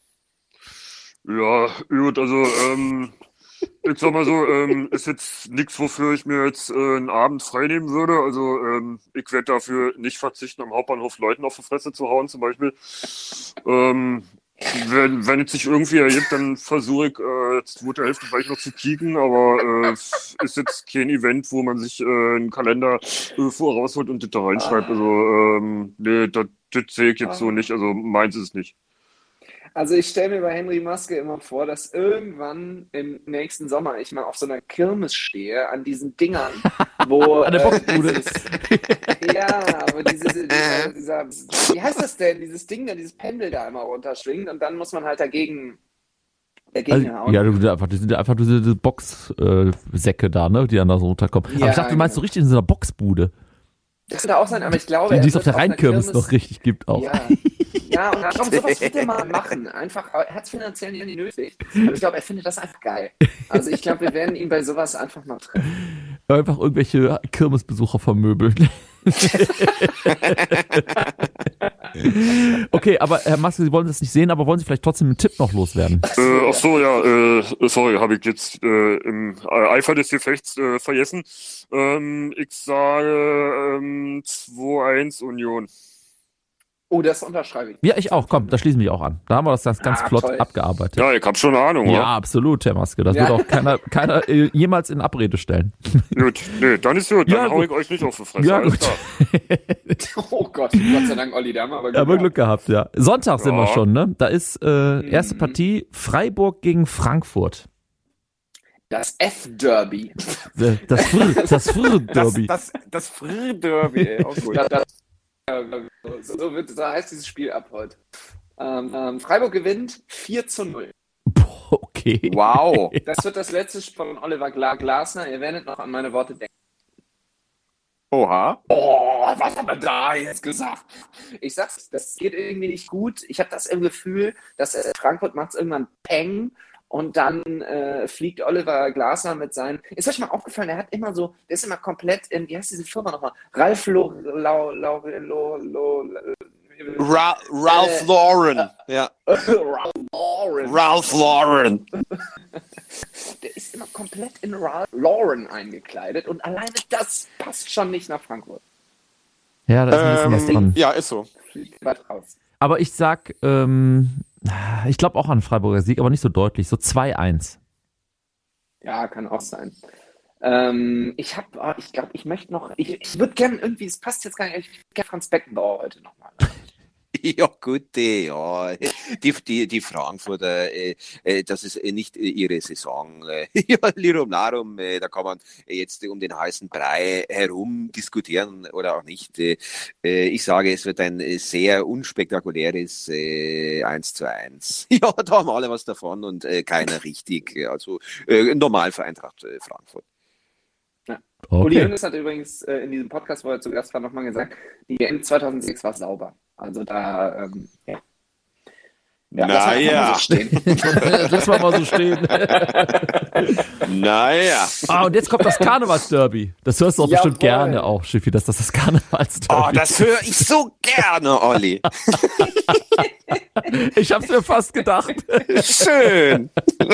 Speaker 8: Ja, gut, also ähm, ich sag mal so, ähm, ist jetzt nichts, wofür ich mir jetzt äh, einen Abend freinehmen würde. Also ähm, ich werde dafür nicht verzichten, am Hauptbahnhof Leuten auf die Fresse zu hauen zum Beispiel. Ähm, wenn, wenn es sich irgendwie ergibt, dann versuche ich äh, zweite Hälfte vielleicht noch zu kicken, aber äh, ist jetzt kein Event, wo man sich äh, einen Kalender äh, vorausholt und das da reinschreibt. Also ähm, nee, das, das sehe ich jetzt so nicht. Also meins ist es nicht.
Speaker 5: Also ich stelle mir bei Henry Maske immer vor, dass irgendwann im nächsten Sommer ich mal auf so einer Kirmes stehe, an diesen Dingern, wo
Speaker 2: An der
Speaker 5: äh,
Speaker 2: Boxbude.
Speaker 5: dieses, ja, aber dieses, dieser, dieser, wie heißt das denn, dieses Ding da, dieses Pendel da immer runterschwingt und dann muss man halt dagegen, dagegen
Speaker 2: Also,
Speaker 5: hauen.
Speaker 2: ja, du, einfach, das sind ja einfach diese, diese Boxsäcke da, ne, die dann da so runterkommen. Aber
Speaker 5: Ja,
Speaker 2: ich dachte, du meinst so
Speaker 5: genau.
Speaker 2: richtig in so einer Boxbude,
Speaker 5: Das könnte auch sein, aber ich glaube,
Speaker 2: die
Speaker 5: er
Speaker 2: es auf
Speaker 5: wird
Speaker 2: der Rheinkirmes
Speaker 5: einer
Speaker 2: noch richtig gibt auch.
Speaker 5: Ja, ja, und ich glaube, sowas wird er mal machen. Einfach, er hat es finanziell nicht nötig. Aber ich glaube, er findet das einfach geil. Also ich glaube, wir werden ihn bei sowas einfach mal treffen.
Speaker 2: Einfach irgendwelche Kirmesbesucher vermöbeln. Okay, aber Herr Maske, Sie wollen das nicht sehen, aber wollen Sie vielleicht trotzdem einen Tipp noch loswerden?
Speaker 8: Äh, ach so, ja, äh, sorry, habe ich jetzt äh, im Eifer des Gefechts äh, vergessen. Ähm, ich sage ähm, zwei eins Union.
Speaker 5: Oh, das unterschreibe ich.
Speaker 2: Ja, ich auch. Komm, da schließen wir auch an. Da haben wir das ganz, ganz
Speaker 5: Ah,
Speaker 2: flott
Speaker 5: toll.
Speaker 2: abgearbeitet.
Speaker 8: Ja, ich habe schon eine Ahnung,
Speaker 2: Ja,
Speaker 8: wa?
Speaker 2: absolut, Herr Maske. Das
Speaker 5: Ja.
Speaker 2: wird auch keiner, keiner äh, jemals in Abrede stellen.
Speaker 8: Gut, nee, dann ist gut, dann
Speaker 2: Ja,
Speaker 8: hau
Speaker 2: gut.
Speaker 8: ich euch nicht auf die Fresse.
Speaker 2: Ja,
Speaker 8: alles
Speaker 2: gut.
Speaker 8: klar.
Speaker 5: Oh Gott, Gott sei Dank, Olli, da haben wir aber
Speaker 2: Ja, aber Glück gehabt, ja. Sonntag sind wir
Speaker 8: Ja.
Speaker 2: schon, ne? Da ist äh, erste
Speaker 5: Mhm.
Speaker 2: Partie Freiburg gegen Frankfurt.
Speaker 5: Das F-Derby.
Speaker 2: Äh, Das Fr das
Speaker 6: Das,
Speaker 2: Fr-Derby.
Speaker 6: das, das Frühderby, ey, auch gut.
Speaker 5: Das, das, so, so, wird, so heißt dieses Spiel ab heute. Ähm, ähm, Freiburg gewinnt vier zu null.
Speaker 2: Okay.
Speaker 6: Wow.
Speaker 5: Das wird das letzte Spiel von Oliver Gla Glasner. Ihr werdet noch an meine Worte denken.
Speaker 6: Oha.
Speaker 5: Oh, was hat er da jetzt gesagt? Ich sag's, das geht irgendwie nicht gut. Ich habe das im Gefühl, dass äh, Frankfurt macht es irgendwann Peng und dann äh, fliegt Oliver Glasner mit seinen. Ist euch mal aufgefallen, er hat immer so, der ist immer komplett in, wie heißt diese Firma nochmal? Ralf Lau, Lau, Lau, Lau, Lau,
Speaker 6: Ra Ralph
Speaker 5: Äh,
Speaker 6: Lauren. Ja.
Speaker 5: Ralph Lauren.
Speaker 6: Ralph Lauren.
Speaker 5: Der ist immer komplett in Ralph Lauren eingekleidet und alleine das passt schon nicht nach Frankfurt.
Speaker 2: Ja, da ist ein bisschen was
Speaker 6: Ähm,
Speaker 2: dran.
Speaker 6: ja, ist so.
Speaker 5: Fliegt weit raus.
Speaker 2: Aber ich sag, ähm, ich glaube auch an Freiburger Sieg, aber nicht so deutlich. So zwei eins.
Speaker 5: Ja, kann auch sein. Ähm, ich habe, ich glaube, ich möchte noch, ich, ich würde gerne irgendwie, es passt jetzt gar nicht, ich würde gerne Franz Beckenbauer heute nochmal.
Speaker 6: Ja, gut, äh, ja. Die, die, die Frankfurter, äh, äh, das ist äh, nicht äh, ihre Saison. Äh, ja, Lirum Larum, äh, da kann man jetzt um den heißen Brei herum diskutieren oder auch nicht. Äh, äh, ich sage, es wird ein äh, sehr unspektakuläres äh, eins zu eins. Ja, da haben alle was davon und äh, keiner richtig. Also äh, normal für Eintracht äh, Frankfurt.
Speaker 5: Uli
Speaker 2: Okay.
Speaker 5: Hoeneß hat übrigens äh, in diesem Podcast, wo er zu Gast war, nochmal gesagt, die W M zweitausendsechs war sauber. Also da, ähm, ja. Ja, lass mal
Speaker 3: Naja.
Speaker 5: so stehen.
Speaker 2: Lass mal mal so stehen.
Speaker 3: Naja.
Speaker 2: Ah, und jetzt kommt das Karnevalsderby. Das hörst du auch bestimmt
Speaker 5: Jawohl.
Speaker 2: gerne auch, Schiffi, dass das das Karnevalsderby
Speaker 3: Oh, das höre ich so gerne, Olli.
Speaker 2: Ich hab's mir fast gedacht.
Speaker 3: Schön.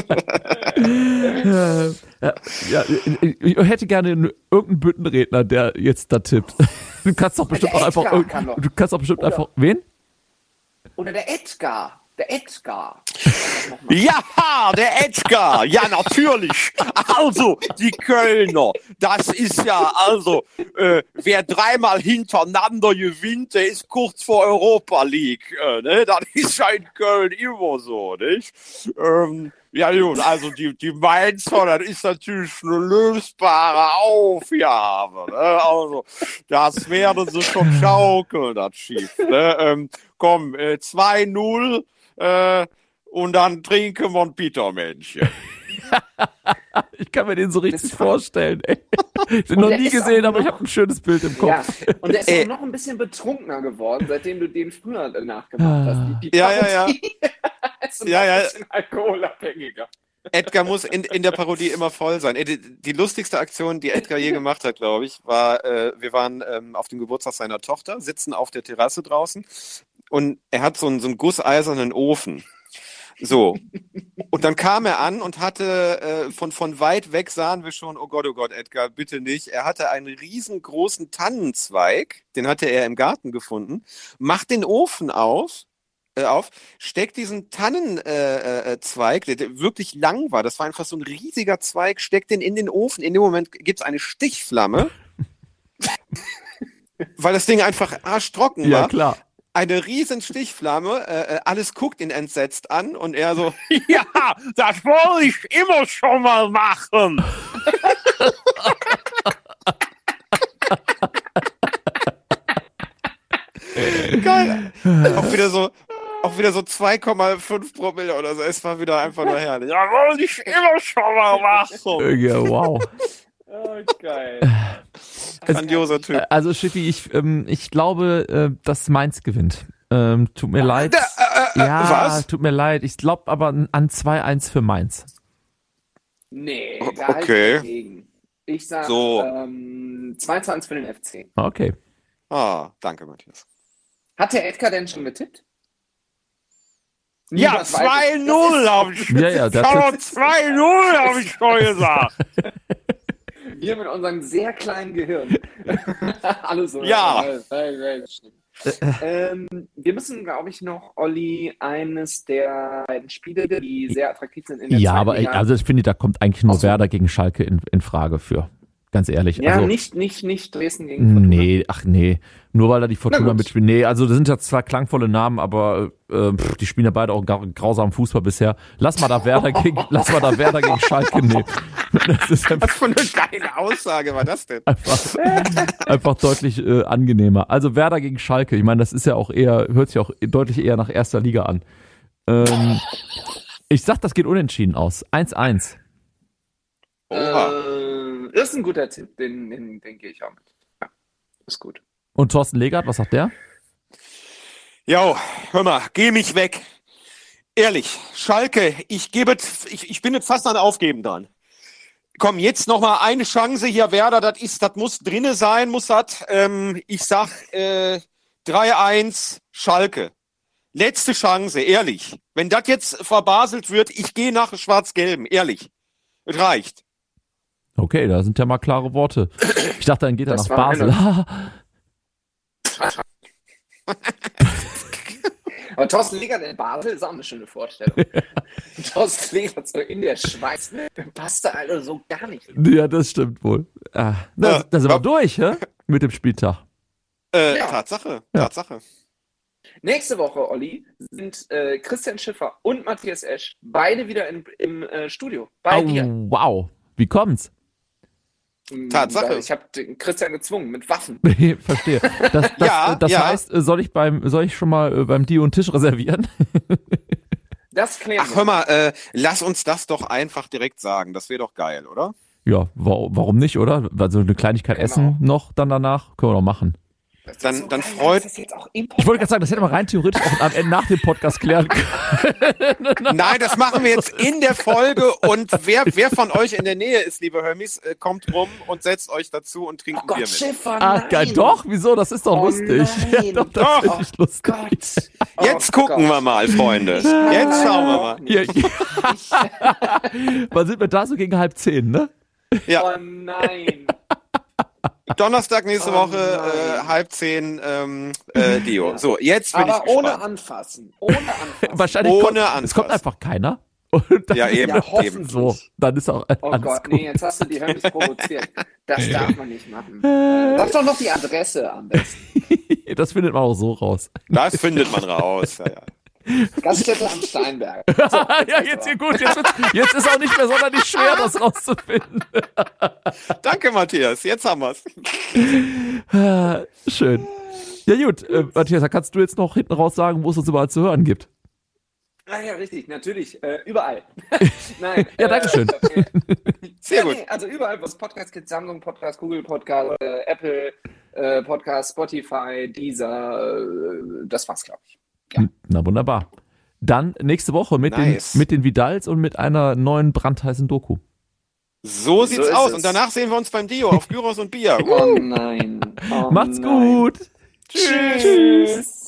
Speaker 2: ja, ja, ich, ich hätte gerne einen- irgendeinen Büttenredner, der jetzt da tippt. Du kannst doch bestimmt
Speaker 5: Der
Speaker 2: auch einfach,
Speaker 5: Edgar
Speaker 2: irgend-
Speaker 5: kann doch.
Speaker 2: du kannst doch bestimmt
Speaker 5: Oder-
Speaker 2: einfach, wen?
Speaker 5: Oder der Edgar. Der Edgar.
Speaker 3: Ja, der Edgar. Ja, natürlich. Also, die Kölner. Das ist ja, also, äh, wer dreimal hintereinander gewinnt, der ist kurz vor Europa League. Äh, ne? Das ist ja in Köln immer so, nicht? Ähm, ja, gut, also die, die Mainzer, das ist natürlich eine lösbare Aufgabe. Ne? Also, das werden sie schon schaukeln, das Schiff. Ne? Ähm, komm, äh, zwei null. Äh, und dann trinken wir ein Bittermännchen.
Speaker 2: Ich kann mir den so richtig
Speaker 5: Das war-
Speaker 2: vorstellen, ey. Ich hab
Speaker 5: Und
Speaker 2: noch
Speaker 5: der
Speaker 2: nie
Speaker 5: ist auch
Speaker 2: gesehen, aber
Speaker 5: noch-
Speaker 2: ich habe ein schönes Bild im Kopf.
Speaker 5: Ja, und der ist
Speaker 3: Ey.
Speaker 5: auch noch ein bisschen betrunkener geworden, seitdem du den früher nachgemacht hast. Die, die
Speaker 3: Ja, ja, ja.
Speaker 5: Parodie ist
Speaker 3: Ja,
Speaker 5: noch
Speaker 3: ja.
Speaker 5: ein bisschen alkoholabhängiger.
Speaker 3: Edgar muss in, in der Parodie immer voll sein. Ey, Die, die lustigste Aktion, die Edgar je gemacht hat, glaube ich, war, äh, wir waren ähm, auf dem Geburtstag seiner Tochter, sitzen auf der Terrasse draußen und er hat so einen, so einen gusseisernen Ofen. So. Und dann kam er an und hatte, äh, von, von weit weg sahen wir schon, oh Gott, oh Gott, Edgar, bitte nicht. Er hatte einen riesengroßen Tannenzweig, den hatte er im Garten gefunden, macht den Ofen auf, äh, auf, steckt diesen Tannenzweig, äh, äh, Zweig, der, der wirklich lang war, das war einfach so ein riesiger Zweig, steckt den in den Ofen. In dem Moment gibt's eine Stichflamme, weil das Ding einfach arschtrocken
Speaker 2: Ja,
Speaker 3: war.
Speaker 2: klar.
Speaker 3: Eine riesen Stichflamme, äh, äh, alles guckt ihn entsetzt an und er so, ja, das wollte ich immer schon mal machen. Geil. Auch wieder so, auch wieder so zwei Komma fünf Promille oder so. Es war wieder einfach nur herrlich. Ja, wollte ich immer schon mal machen.
Speaker 2: Ja, wow.
Speaker 5: Oh, geil.
Speaker 3: Grandioser Typ.
Speaker 2: Also Schiffi, ich, ähm, ich glaube, äh, dass Mainz gewinnt. Ähm, tut mir leid.
Speaker 3: Äh, äh, äh,
Speaker 2: Ja,
Speaker 3: was?
Speaker 2: tut mir leid. Ich glaube aber an zwei eins für Mainz.
Speaker 5: Nee,
Speaker 3: O-
Speaker 5: da halt
Speaker 3: okay.
Speaker 5: dagegen. Ich sag
Speaker 3: So.
Speaker 5: ähm, zwei zu eins für den F C.
Speaker 2: Okay.
Speaker 3: Ah, danke, Matthias.
Speaker 5: Hat der Edgar denn schon getippt?
Speaker 3: Ja,
Speaker 5: Niemand weiß es.
Speaker 3: zwei null habe ich.
Speaker 2: Ja, ja, der
Speaker 3: Schau,
Speaker 2: tippt-
Speaker 3: zwei null habe ich schon gesagt.
Speaker 5: Wir mit unserem sehr kleinen Gehirn. Alles so.
Speaker 3: Ja.
Speaker 5: ähm, wir müssen, glaube ich, noch, Olli, eines der beiden Spiele, die sehr attraktiv sind in der
Speaker 2: Ja,
Speaker 5: zweiten
Speaker 2: aber ich,
Speaker 5: Liga.
Speaker 2: also ich finde, da kommt eigentlich nur
Speaker 5: Ach so.
Speaker 2: Werder gegen Schalke in, in Frage für. Ganz ehrlich.
Speaker 5: ja,
Speaker 2: also,
Speaker 5: nicht, nicht, nicht Dresden gegen Fortuna.
Speaker 2: Nee, ach nee. Nur weil da die
Speaker 5: Na
Speaker 2: Fortuna
Speaker 5: gut.
Speaker 2: mitspielt. Nee, also das sind ja zwar klangvolle Namen, aber äh, pff, die spielen ja beide auch grau- grausamen Fußball bisher. Lass mal da Werder gegen, lass mal da Werder gegen Schalke nehmen. Das ist einfach,
Speaker 3: Was für eine geile Aussage war das denn?
Speaker 2: einfach, einfach deutlich äh, angenehmer. Also Werder gegen Schalke. Ich meine, das ist ja auch eher, hört sich auch deutlich eher nach erster Liga an. Ähm, ich sag, das geht unentschieden aus. eins eins.
Speaker 3: Oha.
Speaker 5: Äh, das ist ein guter Tipp, den, den, den gehe ich auch mit. Ja, ist gut.
Speaker 2: Und Thorsten Legert, was sagt der?
Speaker 3: Jo, hör mal, geh mich weg. Ehrlich, Schalke, ich gebe, ich, ich bin jetzt fast an Aufgeben dran. Komm, jetzt noch mal eine Chance hier, Werder, das ist, das muss drinne sein, muss das. Ähm, ich sag äh, drei eins Schalke. Letzte Chance, ehrlich. Wenn das jetzt verbaselt wird, ich gehe nach Schwarz-Gelben, ehrlich. Es reicht.
Speaker 2: Okay, da sind ja mal klare Worte. Ich dachte, dann geht er
Speaker 5: Das
Speaker 2: nach
Speaker 5: war
Speaker 2: Basel.
Speaker 5: Aber Thorsten Legert in Basel ist auch eine schöne Vorstellung. Thorsten Legert so in der Schweiz, passt da also so gar nicht.
Speaker 2: Ja, das stimmt wohl. Ah, da,
Speaker 3: Ja,
Speaker 2: da sind wir
Speaker 3: ja.
Speaker 2: durch, hä? Mit dem Spieltag.
Speaker 3: Äh,
Speaker 5: Ja.
Speaker 3: Tatsache,
Speaker 2: Ja.
Speaker 3: Tatsache.
Speaker 5: Nächste Woche, Olli, sind äh, Christian Schiffer und Matthias Esch beide wieder in, im äh, Studio. Bei
Speaker 2: Oh,
Speaker 5: dir.
Speaker 2: wow. Wie kommt's?
Speaker 3: Tatsache.
Speaker 5: Ich habe Christian gezwungen mit Waffen.
Speaker 2: Verstehe. Das, das,
Speaker 3: Ja,
Speaker 2: das
Speaker 3: ja.
Speaker 2: heißt, äh, soll ich beim, soll ich schon mal äh, beim Dio einen Tisch reservieren?
Speaker 5: Das klären
Speaker 3: Ach,
Speaker 5: wir.
Speaker 3: hör mal, äh, lass uns das doch einfach direkt sagen. Das wäre doch geil, oder?
Speaker 2: ja, wa- warum nicht, oder? Also eine Kleinigkeit
Speaker 5: Genau.
Speaker 2: essen noch dann danach, können wir doch machen.
Speaker 5: Das ist
Speaker 3: Dann-
Speaker 5: so
Speaker 3: dann
Speaker 5: geil,
Speaker 3: freut-
Speaker 5: dass das jetzt auch im
Speaker 2: Ich wollte gerade sagen, das hätte man rein theoretisch auch am Ende nach dem Podcast klären können.
Speaker 3: Nein, das machen wir jetzt in der Folge und wer, wer von euch in der Nähe ist, liebe Hermis, äh, kommt rum und setzt euch dazu und trinkt
Speaker 5: Oh
Speaker 3: ein
Speaker 5: Gott,
Speaker 3: Bier mit.
Speaker 5: Schiffer,
Speaker 2: Ah,
Speaker 5: nein.
Speaker 2: geil, doch, wieso? Das ist doch
Speaker 5: Oh
Speaker 2: lustig.
Speaker 5: nein.
Speaker 2: Ja, doch, das
Speaker 3: Doch.
Speaker 2: finde ich lustig.
Speaker 5: Gott. Oh
Speaker 3: Jetzt gucken
Speaker 5: Gott.
Speaker 3: wir mal, Freunde.
Speaker 5: Ich kann
Speaker 3: Jetzt schauen wir
Speaker 5: leider
Speaker 3: mal.
Speaker 5: auch
Speaker 2: Ja,
Speaker 5: nicht.
Speaker 2: wann sind wir da so gegen halb zehn, ne?
Speaker 3: Ja.
Speaker 5: Oh nein.
Speaker 3: Donnerstag nächste
Speaker 5: Oh
Speaker 3: Woche,
Speaker 5: nein.
Speaker 3: äh, halb zehn, ähm, äh, Dio. So, jetzt bin
Speaker 5: Aber
Speaker 3: ich
Speaker 5: ohne
Speaker 3: gespannt.
Speaker 5: anfassen. Ohne anfassen.
Speaker 2: Wahrscheinlich
Speaker 3: Ohne
Speaker 2: kommt, es
Speaker 3: Anfass.
Speaker 2: kommt einfach keiner. Und dann
Speaker 3: Ja, eben,
Speaker 5: Ja,
Speaker 3: eben.
Speaker 5: hoffentlich.
Speaker 2: so, dann ist auch
Speaker 5: Oh
Speaker 2: alles
Speaker 5: Gott,
Speaker 2: gut.
Speaker 5: nee, jetzt hast du die Hermes provoziert. Das darf man nicht machen. Sag doch noch die Adresse am besten.
Speaker 2: Das findet man auch so raus.
Speaker 3: Das findet man raus. Ja, ja.
Speaker 5: Gaststätte am Steinberg.
Speaker 2: Ja, jetzt hier gut. Jetzt, wird's- jetzt ist auch nicht mehr sonderlich schwer, das rauszufinden.
Speaker 3: Danke, Matthias. Jetzt haben wir's.
Speaker 2: Ah, schön. Ja gut, äh, Matthias, da kannst du jetzt noch hinten raus sagen, wo es uns überall zu hören gibt.
Speaker 5: Ah ja, richtig, natürlich. Äh, überall. Nein.
Speaker 2: Ja, dankeschön.
Speaker 5: Äh,
Speaker 3: Sehr
Speaker 5: ja,
Speaker 3: gut.
Speaker 5: nee, also überall, wo es Podcast gibt, Samsung Podcast, Google Podcast, äh, Apple äh, Podcast, Spotify, Deezer, äh, das war's, glaube ich.
Speaker 2: Na wunderbar. Dann nächste Woche mit,
Speaker 3: Nice.
Speaker 2: den, mit den Vidals und mit einer neuen brandheißen Doku.
Speaker 3: So sieht's
Speaker 5: ist
Speaker 3: aus.
Speaker 5: es.
Speaker 3: Und danach sehen wir uns beim Dio auf Gyros und Bier.
Speaker 5: Oh nein. Oh
Speaker 2: Macht's
Speaker 5: nein.
Speaker 2: gut.
Speaker 5: Tschüss.